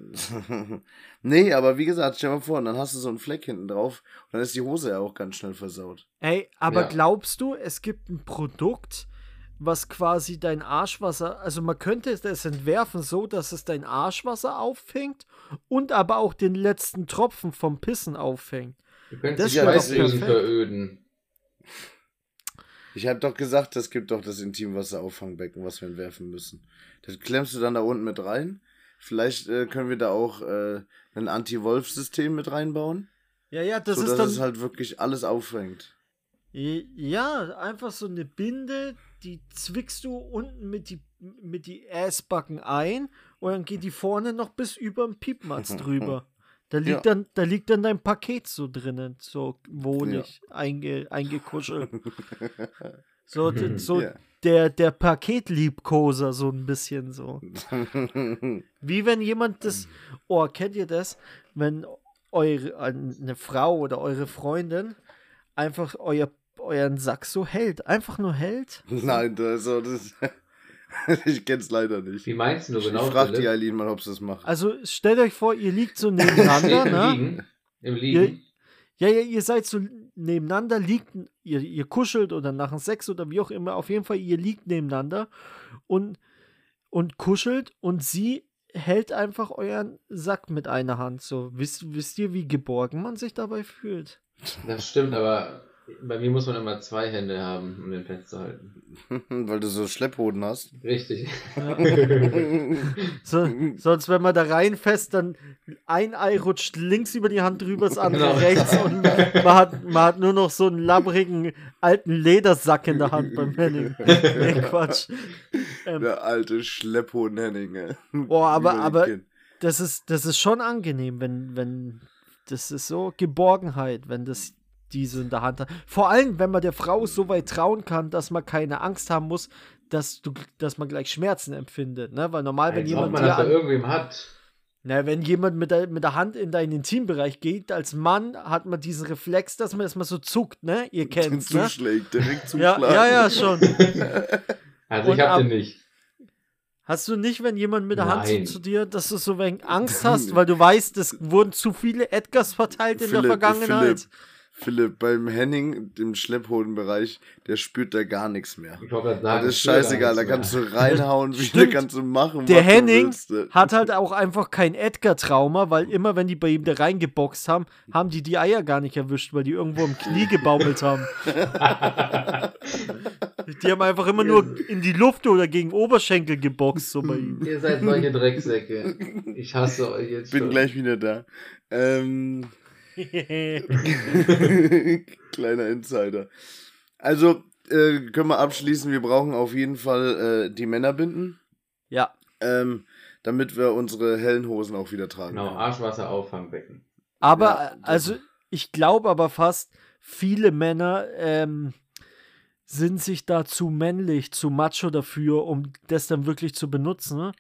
Nee, aber wie gesagt, stell dir mal vor, und dann hast du so einen Fleck hinten drauf und dann ist die Hose ja auch ganz schnell versaut. Ey, aber Ja. glaubst du, es gibt ein Produkt, was quasi dein Arschwasser, also man könnte es das entwerfen so, dass es dein Arschwasser auffängt und aber auch den letzten Tropfen vom Pissen auffängt. Du könntest Das die wäre doch Schweißdrüsen perfekt. veröden. Ich habe doch gesagt, es gibt doch das Intimwasserauffangbecken, was wir entwerfen müssen. Das klemmst du dann da unten mit rein. Vielleicht äh, können wir da auch äh, ein Anti-Wolf-System mit reinbauen, Ja, ja, das so ist dass dann. es halt wirklich alles auffängt. Ja, einfach so eine Binde, die zwickst du unten mit die, mit die Assbacken ein und dann geht die vorne noch bis über den Piepmatz drüber. Da liegt, Ja. dann, da liegt dann dein Paket so drinnen, so wohlig einge, eingekuschelt. So, d- so Ja. der, der Paketliebkoser, so ein bisschen so. Wie wenn jemand das, oh, kennt ihr das? Wenn eure, eine Frau oder eure Freundin einfach euer, euren Sack so hält. Einfach nur hält. Nein, das, so, das ich kenn's leider nicht. Wie meinst du Ich genau? frag die Philipp? Eileen mal, ob sie das macht. Also stellt euch vor, ihr liegt so Steht nebeneinander, im ne? Liegen. Im Ihr, Liegen. ja, ja, ihr seid so nebeneinander, liegt, ihr, ihr kuschelt oder nach dem Sex oder wie auch immer, auf jeden Fall, ihr liegt nebeneinander und, und kuschelt und sie hält einfach euren Sack mit einer Hand. So, wisst, wisst ihr, wie geborgen man sich dabei fühlt? Das stimmt, aber bei mir muss man immer zwei Hände haben, um den festzuhalten. Weil du so Schlepphoden hast. Richtig. So, sonst, wenn man da reinfasst, dann ein Ei rutscht links über die Hand drüber, das andere Genau. rechts und man hat, man hat nur noch so einen labbrigen alten Ledersack in der Hand beim Henning. Nee, Quatsch. Ähm, Der alte Schlepphoden Henning. ey. Boah, aber- Wie man ihn aber- kennt. das ist, das ist schon angenehm, wenn, wenn, das ist so Geborgenheit, wenn das die so in der Hand hat. Vor allem, wenn man der Frau so weit trauen kann, dass man keine Angst haben muss, dass du, dass man gleich Schmerzen empfindet, ne? Weil normal, wenn Als ob jemand man dir das bei an, irgendwem hat. na, wenn jemand mit der, mit der Hand in deinen Intimbereich geht, als Mann hat man diesen Reflex, dass man erstmal so zuckt, ne? Ihr kennt's, ne? Zuschlägt, direkt Ja, zuschlagen. ja, ja, schon. Also Und ich hab ab- den nicht. Hast du nicht, wenn jemand mit der Hand so Nein. zu dir, dass du so wenig Angst hast, weil du weißt, es wurden zu viele Edgars verteilt in der Philipp, Vergangenheit? Philipp, Philipp, beim Henning, im Schlepphodenbereich, der spürt da gar nichts mehr. Ich wollte gerade Das sagen, ist ich will gar scheißegal, da nichts kannst du mehr. reinhauen, wie Stimmt. du kannst du machen, Der was Henning du willst. hat halt auch einfach kein Edgar-Trauma, weil immer, wenn die bei ihm da reingeboxt haben, haben die die Eier gar nicht erwischt, weil die irgendwo im Knie gebaumelt haben. Die haben einfach immer nur in die Luft oder gegen Oberschenkel geboxt, so bei ihm. Ihr seid solche Drecksäcke. Ich hasse euch jetzt Bin schon. gleich wieder da. Ähm, kleiner Insider. Also, äh, können wir abschließen, wir brauchen auf jeden Fall äh, die Männerbinden, Ja, ähm, damit wir unsere hellen Hosen auch wieder tragen Genau, können. Arschwasser-Auffangbecken. aber, Ja, äh, also, ich glaube aber fast, viele Männer ähm, sind sich da zu männlich, zu macho dafür, um das dann wirklich zu benutzen, ne?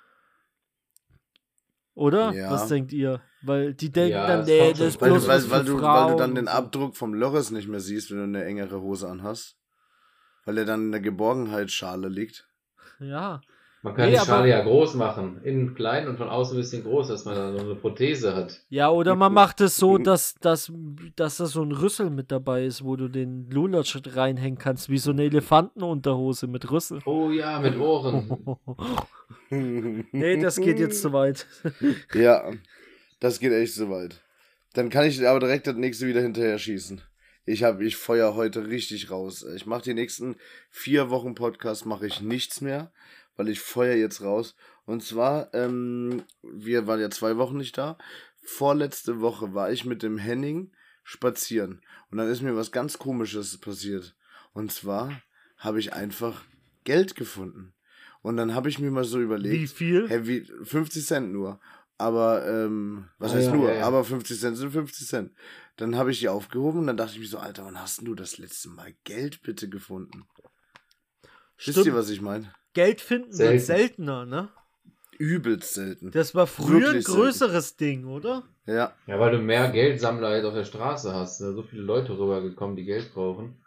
Oder? Ja. Was denkt ihr? Weil die denken Ja, dann, es nee, kommt das schon ist Weil, bloß du, was weil, weil, für du, weil du Frauen dann den und so. Abdruck vom Loris nicht mehr siehst, wenn du eine engere Hose anhast. Weil er dann in der Geborgenheitsschale liegt. Ja. Man kann Nee, die aber- Schale ja groß machen. Innen klein und von außen ein bisschen groß, dass man da so eine Prothese hat. Ja, oder man macht es so, dass, dass, dass da so ein Rüssel mit dabei ist, wo du den Lulatsch reinhängen kannst, wie so eine Elefantenunterhose mit Rüssel. Oh ja, mit Ohren. Nee, das geht jetzt zu weit. Ja, das geht echt so weit. Dann kann ich aber direkt das nächste wieder hinterher schießen. Ich hab, ich feuer heute richtig raus. Ich mache die nächsten vier Wochen Podcast, mache ich nichts mehr, weil ich feuer jetzt raus. Und zwar, ähm, wir waren ja zwei Wochen nicht da. Vorletzte Woche war ich mit dem Henning spazieren. Und dann ist mir was ganz Komisches passiert. Und zwar habe ich einfach Geld gefunden. Und dann habe ich mir mal so überlegt. Wie viel? Hä, wie, fünfzig Cent nur. Aber, ähm, was Ah, heißt ja, nur? ja, ja. Aber fünfzig Cent sind fünfzig Cent. Dann habe ich die aufgehoben und dann dachte ich mir so, Alter, wann hast denn du das letzte Mal Geld bitte gefunden? Wisst ihr, Stimmt. was ich meine? Geld finden Selten. wird seltener, ne? Übelst selten. Das war früher Wirklich ein größeres Ding, oder? Ja. Ja, weil du mehr Geldsammler jetzt auf der Straße hast. Da sind so viele Leute rübergekommen, die Geld brauchen.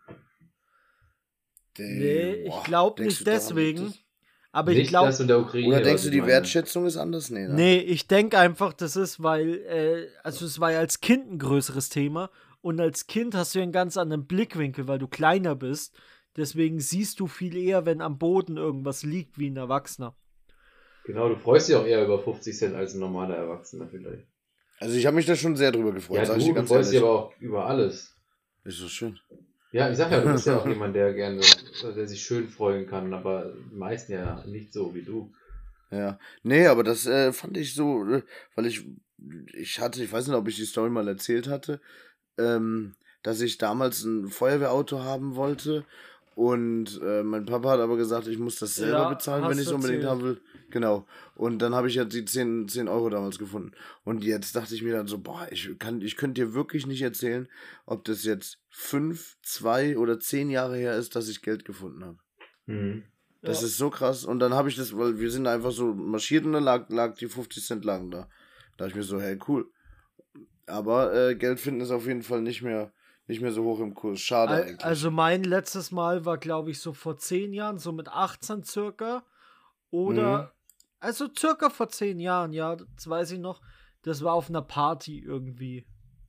Nee, ich Boah, glaube denkst nicht du daran, deswegen. das- Aber ich Nicht glaube, das in der Ukraine. Oder was denkst du, ich die meine. Wertschätzung ist anders? Nee, ne? nee, ich denke einfach, das ist, weil, äh, also es war ja als Kind ein größeres Thema und als Kind hast du ja einen ganz anderen Blickwinkel, weil du kleiner bist. Deswegen siehst du viel eher, wenn am Boden irgendwas liegt, wie ein Erwachsener. Genau, du freust dich auch eher über fünfzig Cent als ein normaler Erwachsener vielleicht. Also ich habe mich da schon sehr drüber gefreut, Ja, sag du, ich dir du ganz freust dich ehrlich. aber auch über alles. Ist so schön. Ja, ich sag ja, du bist ja auch jemand, der gerne, der sich schön freuen kann, aber die meisten ja nicht so wie du. Ja. Nee, aber das äh, fand ich so, äh, weil ich, ich hatte, ich weiß nicht, ob ich die Story mal erzählt hatte, ähm, dass ich damals ein Feuerwehrauto haben wollte und äh, mein Papa hat aber gesagt, ich muss das selber Ja, bezahlen, hast wenn ich es du unbedingt erzählt. haben will. Genau. Und dann habe ich ja die zehn Euro damals gefunden. Und jetzt dachte ich mir dann so, boah, ich kann, ich könnte dir wirklich nicht erzählen, ob das jetzt fünf, zwei oder zehn Jahre her ist, dass ich Geld gefunden habe. Mhm. Das Ja. ist so krass. Und dann habe ich das, weil wir sind einfach so marschiert und dann lag, lag die fünfzig Cent lagen da. Da dachte ich mir so, hey, cool. Aber äh, Geld finden ist auf jeden Fall nicht mehr, nicht mehr so hoch im Kurs. Schade Al- eigentlich. Also mein letztes Mal war, glaube ich, so vor zehn Jahren, so mit achtzehn circa. Oder, Mhm. also circa vor zehn Jahren, ja, das weiß ich noch. Das war auf einer Party irgendwie.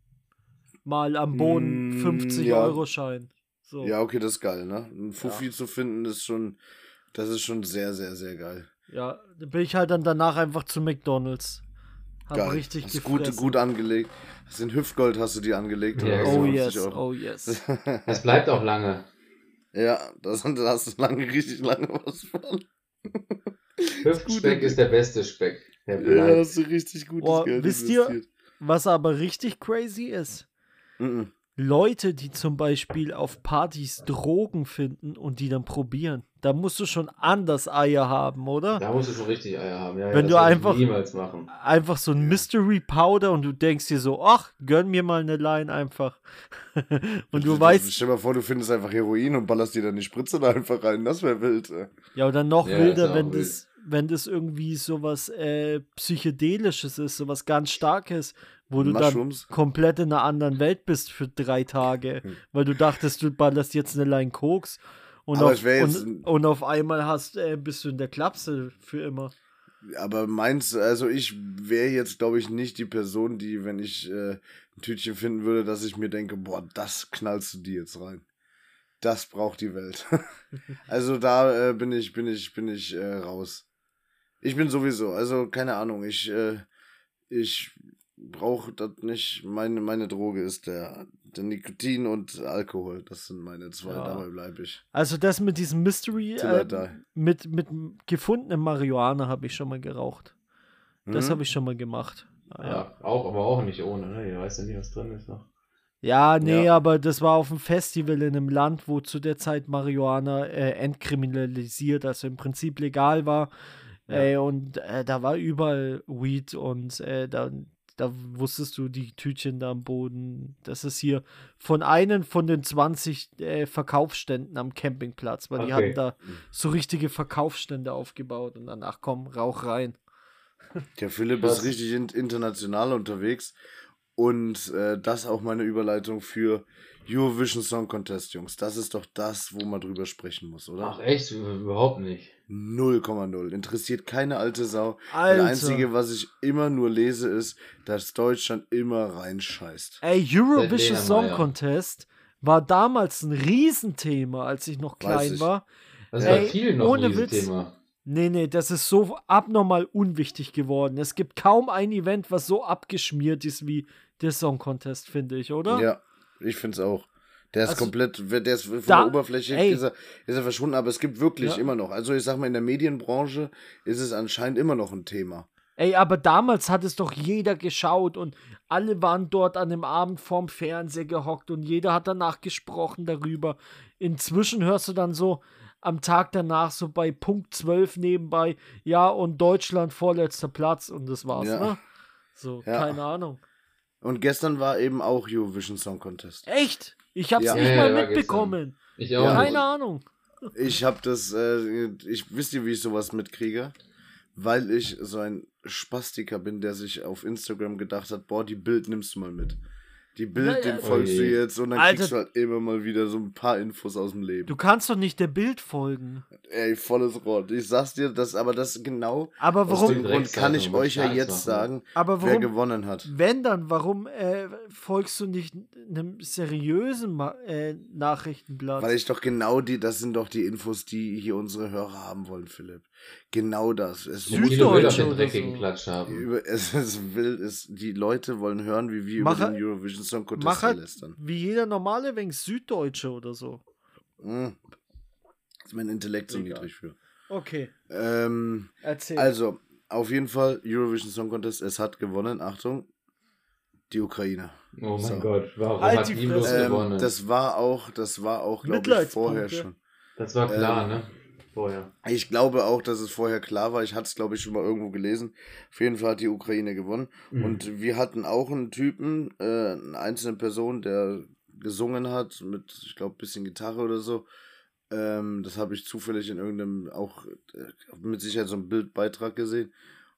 Mal am Boden Mm, fünfzig ja. Euro Schein. So. Ja, okay, das ist geil, ne? Ein Fuffi zu finden ist schon, das ist schon sehr, sehr, sehr geil. Ja, da bin ich halt dann danach einfach zu McDonalds. Hab Geil. richtig hast gefressen. gut, gut angelegt. Hast in Hüftgold hast du die angelegt. Ja, oder was? Oh genau. yes, fünfzig Euro. oh yes. Das bleibt auch lange. Ja, das, da hast du lange, richtig lange was von. Hüftspeck ist der beste Speck. Der Ja, bleibt. hast du richtig gutes Boah, Geld wisst ihr- investiert. Was aber richtig crazy ist, Mhm. Leute, die zum Beispiel auf Partys Drogen finden und die dann probieren. Da musst du schon anders Eier haben, oder? Da musst du schon richtig Eier haben. Ja, ja, Wenn das du würde ich einfach- niemals machen. Einfach so ein Mystery Powder und du denkst dir so, ach, gönn mir mal eine Line einfach. Und du weißt, Stell dir mal vor, du findest einfach Heroin und ballerst dir dann die Spritze da einfach rein. Das wäre wild. ey. ja, oder noch Ja, wilder, ist auch wenn wild. das, wenn das irgendwie sowas äh, Psychedelisches ist, sowas ganz Starkes, wo du Mushrooms. dann komplett in einer anderen Welt bist für drei Tage, Hm. weil du dachtest, du ballerst jetzt eine Line Koks und, Aber auf, es wär jetzt und, ein- und auf einmal hast, äh, bist du in der Klapse für immer. Aber meins, also ich wäre jetzt, glaube ich, nicht die Person, die, wenn ich äh, ein Tütchen finden würde, dass ich mir denke, boah, das knallst du dir jetzt rein. Das braucht die Welt. Also da äh, bin ich, bin ich, bin ich äh, raus. Ich bin sowieso, also keine Ahnung, ich, äh, ich brauche das nicht. Meine, meine Droge ist der, der Nikotin und Alkohol. Das sind meine zwei, Ja. dabei bleibe ich. Also das mit diesem Mystery, Till I äh, die. mit, mit gefundenem Marihuana habe ich schon mal geraucht. Das Mhm. habe ich schon mal gemacht. Ah, Ja. ja. auch, aber auch nicht ohne. Ne? Ihr weißt ja nicht, was drin ist noch. Ja, nee, Ja. aber das war auf einem Festival in einem Land, wo zu der Zeit Marihuana äh, entkriminalisiert, also im Prinzip legal war. Ja. Äh, und äh, da war überall Weed und äh, da, Da wusstest du die Tütchen da am Boden. Das ist hier von einem von den zwanzig äh, Verkaufsständen am Campingplatz, weil die Okay. hatten da so richtige Verkaufsstände aufgebaut und dann, ach komm, rauch rein. Der Philipp Was? ist richtig in, international unterwegs und äh, das auch meine Überleitung für Eurovision Song Contest, Jungs. Das ist doch das, wo man drüber sprechen muss, oder? Ach echt? Überhaupt nicht. null Komma null. Interessiert keine alte Sau. Alter. Das Einzige, was ich immer nur lese, ist, dass Deutschland immer reinscheißt. Ey, Eurovision Lena Song Meyer. Contest war damals ein Riesenthema, als ich noch Weiß klein ich. war. Das ist Ey, bei vielen noch ohne ein Witz. Thema. Nee, nee, das ist so abnormal unwichtig geworden. Es gibt kaum ein Event, was so abgeschmiert ist wie der Song Contest, finde ich, oder? Ja, ich finde es auch. Der ist Also, komplett, der ist von da- der Oberfläche ey. ist er, ist er verschwunden, aber es gibt wirklich Ja. immer noch. Also ich sag mal, in der Medienbranche ist es anscheinend immer noch ein Thema. Ey, aber damals hat es doch jeder geschaut und alle waren dort an dem Abend vorm Fernseher gehockt und jeder hat danach gesprochen darüber. Inzwischen hörst du dann so am Tag danach so bei Punkt zwölf nebenbei, ja, und Deutschland vorletzter Platz und das war's, Ja. ne? So, Ja. keine Ahnung. Und gestern war eben auch Eurovision Song Contest. Echt? Ich hab's Ja. nicht Ja, mal ja, war mitbekommen. Ich auch Ja. Keine nicht. Ahnung. Ich habe das, äh, ich wisst ihr, wie ich sowas mitkriege? Weil ich so ein Spastiker bin, der sich auf Instagram gedacht hat, boah, die Bild nimmst du mal mit. Die Bild, Na, den ja. folgst du Oje. jetzt und dann Alter. kriegst du halt immer mal wieder so ein paar Infos aus dem Leben. Du kannst doch nicht der Bild folgen. Ey, volles Rot. Ich sag's dir, das, aber das genau Aber aus warum, dem Grund kann ich Dreckseite, euch ja muss ich jetzt alles sagen, aber wer warum, gewonnen hat. wenn dann, warum äh, folgst du nicht einem seriösen Ma äh, Nachrichtenblatt? Weil ich doch genau die, das sind doch die Infos, die hier unsere Hörer haben wollen, Philipp. Genau das. Es Viele muss will auf Süddeutsche den oder dreckigen so. Klatsch haben. über, es, es will, es, die Leute wollen hören, wie wir Mach über halt- den Eurovision Song Contest Mach halt lästern. wie jeder normale wenig Süddeutsche oder so. Hm. Ist mein Intellekt so Egal. niedrig für. Okay, Ähm, erzähl. also, auf jeden Fall, Eurovision Song Contest, es hat gewonnen, Achtung, die Ukraine. Oh mein So. Gott, warum Halt hat die die bloß Fresse. gewonnen? Ähm, Das, das war auch, das war auch, glaube ich, Mitleidspunkte. vorher schon. war klar, ähm, ne? Vorher. Ich glaube auch, dass es vorher klar war. Ich hatte es, glaube ich, schon mal irgendwo gelesen. Auf jeden Fall hat die Ukraine gewonnen. Mhm. Und wir hatten auch einen Typen, äh, eine einzelne Person, der gesungen hat mit, ich glaube, ein bisschen Gitarre oder so. Ähm, das habe ich zufällig in irgendeinem, auch äh, mit Sicherheit so einem Bildbeitrag gesehen.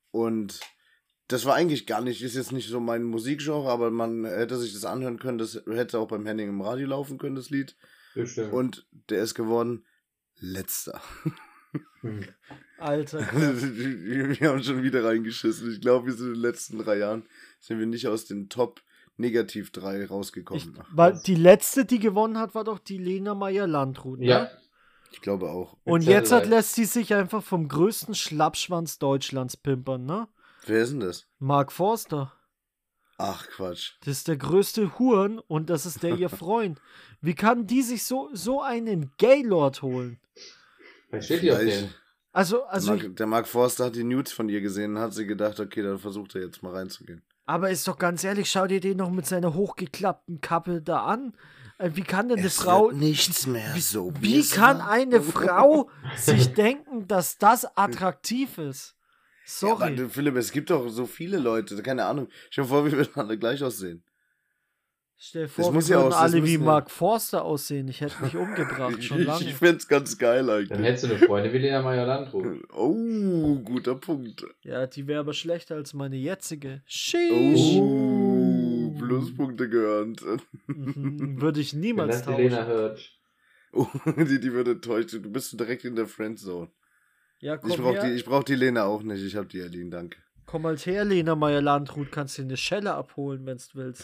Und das war eigentlich gar nicht, ist jetzt nicht so mein Musikgenre, aber man hätte sich das anhören können. Das hätte auch beim Henning im Radio laufen können, das Lied. Bestimmt. Und der ist geworden letzter. Hm. Alter. wir wir haben schon wieder reingeschissen. Ich glaube, wir sind in den letzten drei Jahren sind wir nicht aus den Top Negativ drei rausgekommen. Ich, Ich, weil die letzte, die gewonnen hat, war doch die Lena Meyer-Landrut. Ne? Ja, ich glaube auch. Und Mit jetzt hat, Satellite. lässt sie sich einfach vom größten Schlappschwanz Deutschlands pimpern, ne? Wer ist denn das? Mark Forster. Ach, Quatsch. Das ist der größte Huren und das ist der ihr Freund. Wie kann die sich so, so einen Gaylord holen? was steht hier auf Vielleicht- den? Also, Der also, Mark, der Mark Forster hat die Nudes von ihr gesehen und hat sie gedacht, okay, dann versucht er jetzt mal reinzugehen. aber ist doch ganz ehrlich, schau dir den noch mit seiner hochgeklappten Kappe da an. Äh, Wie kann denn eine Es Frau. wird nichts mehr Wie, so. wie es kann war. eine Frau sich denken, dass das attraktiv ist? Ja, aber Sorry. du, Philipp, es gibt doch so viele Leute, keine Ahnung. Stell dir vor, wir würden alle gleich aussehen. Stell dir vor, muss wir ja würden auch- das alle wie müssen ja- Mark Forster aussehen. Ich hätte mich umgebracht, schon ich lange. ich fände es ganz geil Dann eigentlich. hättest du eine Freundin wie Lena Meyer-Landrut. Oh, guter Punkt. Ja, die wäre aber schlechter als meine jetzige. Sheesh. Oh, Pluspunkte gehört. Mhm, Würde ich Wenn niemals das die Lena tauschen. hört. Oh, die, die wird enttäuscht. Du bist direkt in der Friendzone. Ja, komm Ich brauch, her, die, ich brauch die Lena auch nicht. Ich hab die Aline, danke. komm halt her, Lena Meyer-Landrut. Kannst dir eine Schelle abholen, wenn du willst.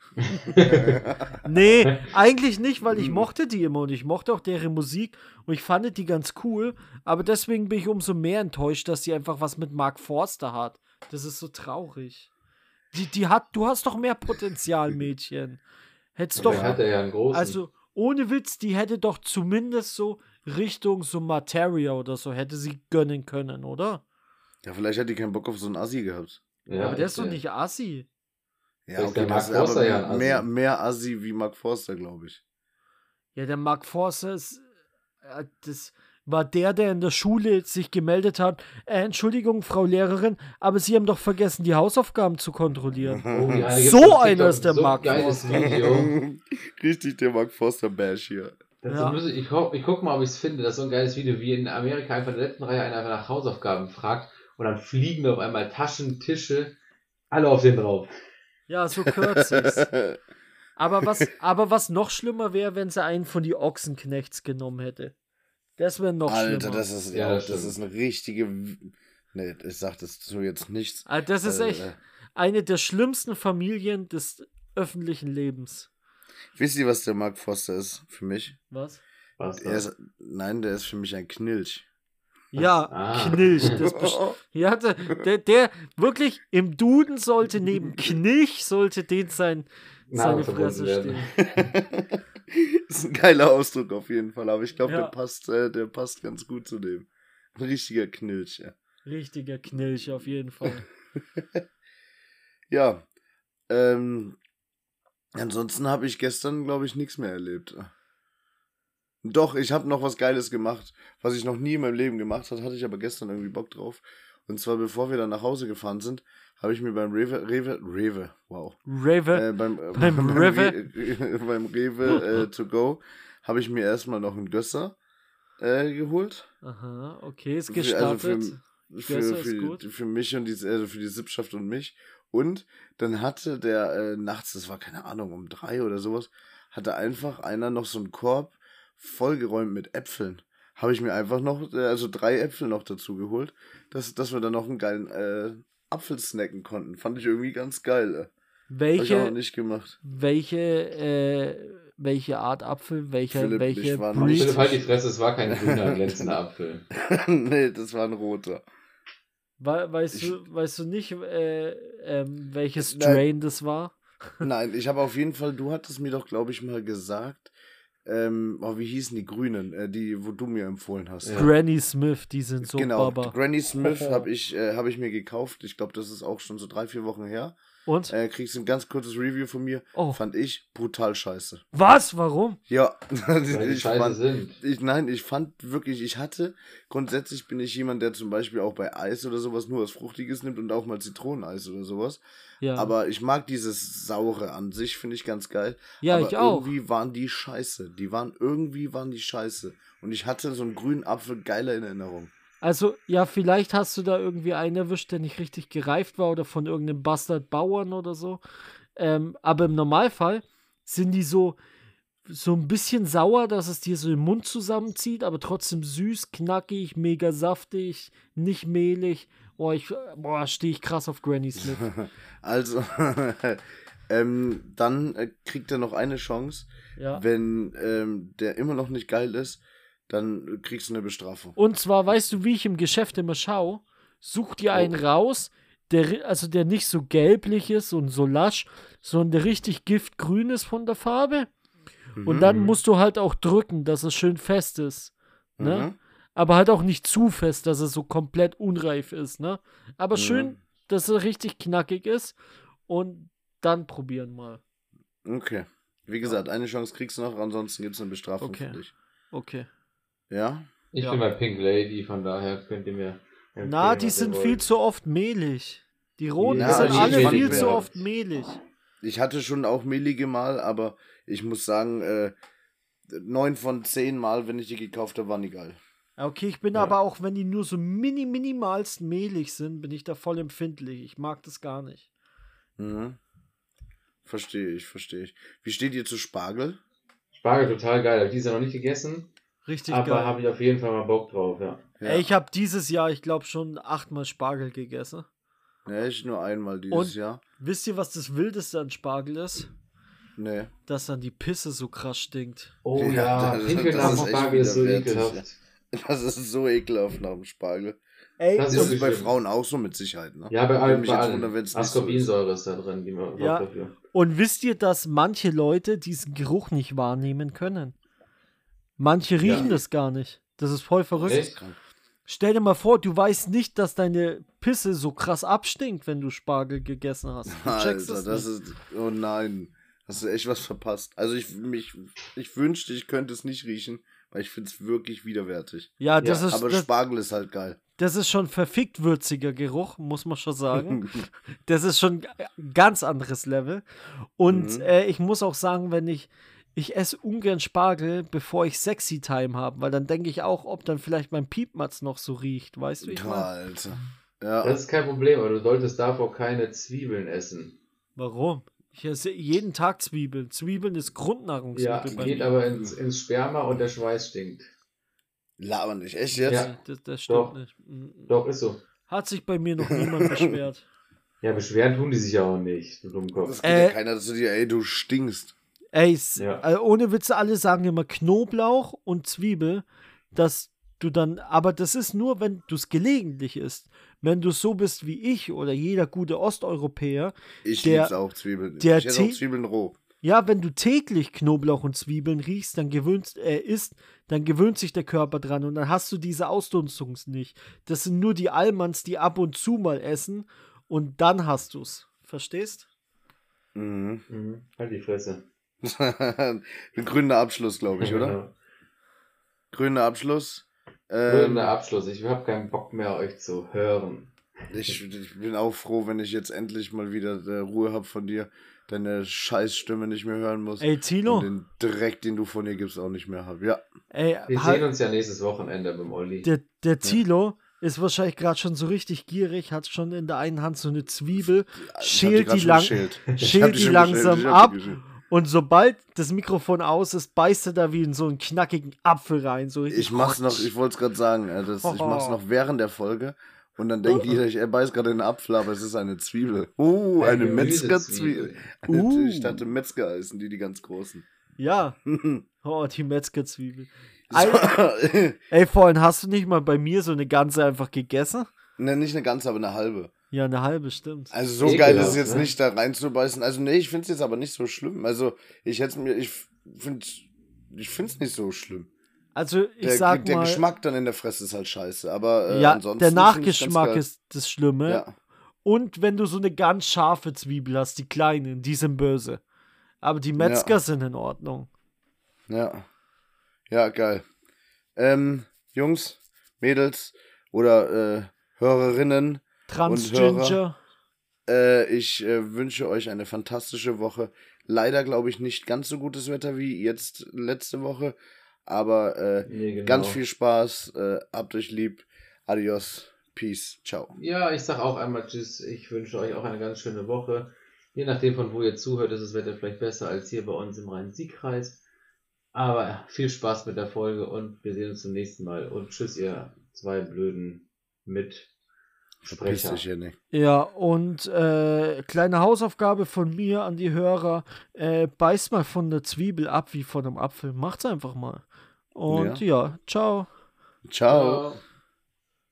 Nee, eigentlich nicht, weil ich mochte die immer und ich mochte auch deren Musik und ich fand die ganz cool, aber deswegen bin ich umso mehr enttäuscht, dass sie einfach was mit Mark Forster hat. Das ist so traurig. Die, die hat, du hast doch mehr Potenzial, Mädchen. Hättest Doch, doch, hat er ja einen großen. also ohne Witz, die hätte doch zumindest so Richtung so Materia oder so hätte sie gönnen können, oder? Ja, vielleicht hat die keinen Bock auf so einen Assi gehabt. ja, aber der ist echt, doch ja. nicht assi. Ja, Vielleicht okay, der Mark das ist aber Forster ja ein Assi. mehr, mehr Assi wie Mark Forster, glaube ich. Ja, der Mark Forster ist. Äh, das, war der, der in der Schule sich gemeldet hat, äh, Entschuldigung, Frau Lehrerin, aber Sie haben doch vergessen, die Hausaufgaben zu kontrollieren. Oh, ja, da gibt's So auf einer TikTok ist der so Mark geiles Forster. Video. Richtig der Mark Forster Bash hier. Das Ja. muss ich, ich, ho- ich guck mal, ob ich es finde. Das ist so ein geiles Video, wie in Amerika einfach in der letzten Reihe einer einfach nach Hausaufgaben fragt und dann fliegen auf einmal Taschen, Tische, alle auf den drauf. Ja, so kürzt sich's. Aber was, aber was noch schlimmer wäre, wenn sie einen von die Ochsenknechts genommen hätte. Das wäre noch Alter, schlimmer. das ist, Ja, ja, das das stimmt. ist eine richtige. Nee, ich sag das so jetzt nichts. Also das ist Äh, echt äh. eine der schlimmsten Familien des öffentlichen Lebens. Wisst ihr, was der Mark Forster ist für mich? Was? Was Er ist, nein, der ist für mich ein Knilch. Ja, Ah. Knilch. Das best- ja, der, der, der wirklich im Duden sollte neben Knilch sollte den sein, Name seine Fresse verbunden stehen. werden. Ist ein geiler Ausdruck auf jeden Fall, aber ich glaube, Ja. der passt, äh, der passt ganz gut zu dem. Ein richtiger Knilch, ja. Richtiger Knilch auf jeden Fall. Ja, ähm, ansonsten habe ich gestern, glaube ich, nichts mehr erlebt. Doch, ich habe noch was Geiles gemacht, was ich noch nie in meinem Leben gemacht habe, hatte ich aber gestern irgendwie Bock drauf. Und zwar, bevor wir dann nach Hause gefahren sind, habe ich mir beim Rewe, Rewe, Rewe, wow, Rewe. äh, beim, äh, Beim Rewe? Re, beim Rewe äh, to go, habe ich mir erstmal noch einen Gösser äh, geholt. Aha, okay, ist Für- gestartet. also für, Gösser für, ist gut. für, für mich und die, also für die Sippschaft und mich. Und dann hatte der äh, nachts, das war keine Ahnung, um drei oder sowas, hatte einfach einer noch so einen Korb vollgeräumt mit Äpfeln. Habe ich mir einfach noch, äh, also drei Äpfel noch dazu geholt, dass, dass wir dann noch einen geilen äh, Apfel snacken konnten. Fand ich irgendwie ganz geil. Äh. Habe ich auch noch welche, nicht gemacht. welche, äh, welche Art Apfel, welcher, Philipp, welche ich war Philipp, Breed? halt die Fresse, es war kein grüner, glänzender Apfel. Nee, das war ein roter. We weißt, Ich- du, weißt du nicht, äh, ähm, welches Nein. Strain das war? Nein, ich habe auf jeden Fall, du hattest mir doch, glaube ich, mal gesagt, ähm, oh, wie hießen die Grünen, äh, die, wo du mir empfohlen hast. Ja. Granny Smith, die sind so Genau, Baba. Granny Smith habe ich, äh, hab ich mir gekauft. Ich glaube, das ist auch schon so drei, vier Wochen her. Und? Äh, kriegst ein ganz kurzes Review von mir. Oh. Fand ich brutal scheiße. Was? Warum? Ja, Weil die ich scheiße fand, sind. ich, nein, ich fand wirklich, ich hatte, grundsätzlich bin ich jemand, der zum Beispiel auch bei Eis oder sowas nur was Fruchtiges nimmt und auch mal Zitroneneis oder sowas. Ja, Aber ich mag dieses Saure an sich, finde ich ganz geil. ja aber ich auch. irgendwie waren die scheiße. Die waren, irgendwie waren die scheiße. Und ich hatte so einen grünen Apfel geiler in Erinnerung. Also, ja, vielleicht hast du da irgendwie einen erwischt, der nicht richtig gereift war oder von irgendeinem Bastard-Bauern oder so. Ähm, aber im Normalfall sind die so, so ein bisschen sauer, dass es dir so im Mund zusammenzieht, aber trotzdem süß, knackig, mega saftig, nicht mehlig. Boah, ich, boah, stehe ich krass auf Granny Smith. Also, ähm, dann äh, kriegt er noch eine Chance. Ja. Wenn ähm, der immer noch nicht geil ist, dann kriegst du eine Bestrafung. Und zwar, weißt du, wie ich im Geschäft immer schaue? Such dir einen raus, der, ri- also der nicht so gelblich ist und so lasch, sondern der richtig giftgrün ist von der Farbe. Und dann Mhm. musst du halt auch drücken, dass es schön fest ist. Ne? Mhm. Aber halt auch nicht zu fest, dass es so komplett unreif ist. Ne? Aber schön, Mhm. dass es richtig knackig ist. Und dann probieren mal. Okay. Wie gesagt, eine Chance kriegst du noch, ansonsten gibt es eine Bestrafung Okay. für dich. Okay. Ja? Ich Ja. bin bei Pink Lady, von daher könnt ihr mir empfehlen, Na, die was ihr sind wollt. viel zu oft mehlig. Die roten Ja, sind ich alle fand- viel zu ja. oft mehlig. Ich hatte schon auch mehlige Mal, aber ich muss sagen, äh, neun von zehn Mal, wenn ich die gekauft habe, waren die geil. Okay, ich bin Ja. aber auch, wenn die nur so mini, minimalst mehlig sind, bin ich da voll empfindlich. Ich mag das gar nicht. Mhm. Verstehe ich, verstehe ich. Wie steht ihr zu Spargel? Spargel total geil. Hab ich dieses Jahr noch nicht gegessen, Richtig aber geil. habe ich auf jeden Fall mal Bock drauf, ja. Ja. Ey, ich habe dieses Jahr, ich glaube, schon achtmal Spargel gegessen. Ja, ich nur einmal dieses Und- Jahr. Wisst ihr, was das Wildeste an Spargel ist? Nee. Dass dann die Pisse so krass stinkt. Oh Ja, ja, das- Pinkeln das nach ist dem echt Spargel ist so widerwärtig, ekelhaft. Das ist so ekelhaft nach dem Spargel. Ey, Das Das ist ist wirklich bei schlimm. Frauen auch so mit Sicherheit, ne? Ja, bei Würde allen, mich bei jetzt allen. wundern, wenn's nicht so Ascorbinsäure ist da drin, die man braucht Ja. dafür. und wisst ihr, dass manche Leute diesen Geruch nicht wahrnehmen können? Manche riechen Ja. das gar nicht. Das ist voll verrückt. Echt? krank. Stell dir mal vor, du weißt nicht, dass deine Pisse so krass abstinkt, wenn du Spargel gegessen hast. Du checkst Alter, das das nicht. ist. Oh nein. Hast du echt was verpasst. Also ich mich, ich wünschte, ich könnte es nicht riechen, weil ich finde es wirklich widerwärtig. Ja, das Ja, ist Aber das, Spargel ist halt geil. das ist schon verfickt würziger Geruch, muss man schon sagen. Das ist schon ein ganz anderes Level. Und Mhm. äh, ich muss auch sagen, wenn ich, ich esse ungern Spargel, bevor ich Sexy Time habe, weil dann denke ich auch, ob dann vielleicht mein Piepmatz noch so riecht, weißt du, wie ich meine? Alter. Ja. Das ist kein Problem, aber du solltest davor keine Zwiebeln essen. Warum? Ich esse jeden Tag Zwiebeln. Zwiebeln ist Ja, Grundnahrungsmittel bei geht mir. aber ins, ins Sperma und der Schweiß stinkt. Laber nicht. Echt jetzt? Ja. Nee, das, das stimmt Doch. nicht. Mm, Doch, ist so. Hat sich bei mir noch niemand beschwert. Ja, beschweren tun die sich ja auch nicht, du Das Dummkopf. geht Äh. ja keiner zu dir, ey, du stinkst. Ey, s- Ja. äh, ohne Witze, alle sagen immer Knoblauch und Zwiebel, dass du dann, aber das ist nur, wenn du es gelegentlich isst. Wenn du so bist wie ich oder jeder gute Osteuropäer, Ich Der- lieb's auch, Zwiebeln. der ich esse auch Tee- Zwiebeln roh. ja, wenn du täglich Knoblauch und Zwiebeln riechst, dann gewöhnst, äh, isst, dann gewöhnt sich der Körper dran und dann hast du diese Ausdunstungs nicht. Das sind nur die Allmanns, die ab und zu mal essen und dann hast du's. Verstehst? Mhm. Mhm. Halt die Fresse. Ein grüner Abschluss, glaube ich, oder? Ja. Grüner Abschluss. Gründer Ähm, Abschluss. Ich habe keinen Bock mehr, euch zu hören. ich, ich bin auch froh, wenn ich jetzt endlich mal wieder äh, Ruhe habe von dir, deine Scheißstimme nicht mehr hören muss. Ey, Und Tilo, den Dreck, den du von dir gibst, auch nicht mehr habe. Ja. ey, Wir halt- sehen uns ja nächstes Wochenende beim Olli. Der, der Tilo ist wahrscheinlich gerade schon so richtig gierig, hat schon in der einen Hand so eine Zwiebel, schält grad die, schon lang, geschält. Ich hab schält die die schon langsam geschält, ich hab ab die geschält. und sobald das Mikrofon aus ist, beißt er da wie in so einen knackigen Apfel rein. So richtig. Ich mach's noch, ich wollte es gerade sagen, äh, das, ich mach's noch während der Folge und dann denkt jeder, ich, er beißt gerade den Apfel, aber es ist eine Zwiebel. Uh, eine, Eine Metzgerzwiebel. Uh. Ich dachte, Metzger heißen die, die ganz großen. Ja. Oh, die Metzgerzwiebel. So, Ey, ey, vorhin hast du nicht mal bei mir so eine ganze einfach gegessen? ne, nicht eine ganze, aber eine halbe. Ja, eine halbe, stimmt. Also so Ekelhaft, geil ist es jetzt ne? nicht, da reinzubeißen. Also nee, ich find's jetzt aber nicht so schlimm. Also ich hätte mir, ich find, ich find's nicht so schlimm. Also, ich Der, sag der mal, Geschmack dann in der Fresse ist halt scheiße, aber äh, ja, ansonsten der find ich's ganz Nachgeschmack geil. ist das Schlimme. Ja. Und wenn du so eine ganz scharfe Zwiebel hast, die kleinen, die sind böse. Aber die Metzger Ja. sind in Ordnung. Ja. Ja, geil. Ähm, Jungs, Mädels oder äh, Hörerinnen, Transginger. äh, ich äh, wünsche euch eine fantastische Woche. Leider glaube ich nicht ganz so gutes Wetter wie jetzt letzte Woche, aber äh, Nee, genau. ganz viel Spaß, äh, habt euch lieb, adios, peace, ciao. Ja, ich sag auch einmal Tschüss. Ich wünsche euch auch eine ganz schöne Woche. Je nachdem, von wo ihr zuhört, ist das Wetter vielleicht besser als hier bei uns im Rhein-Sieg-Kreis. Aber viel Spaß mit der Folge und wir sehen uns zum nächsten Mal. Und tschüss, ihr zwei blöden Verpiss Mitsprecher. dich, Jenny. Ja, und äh, kleine Hausaufgabe von mir an die Hörer. Äh, beißt mal von der Zwiebel ab wie von einem Apfel. Macht's einfach mal. Und ja, ciao. Ciao. Ciao.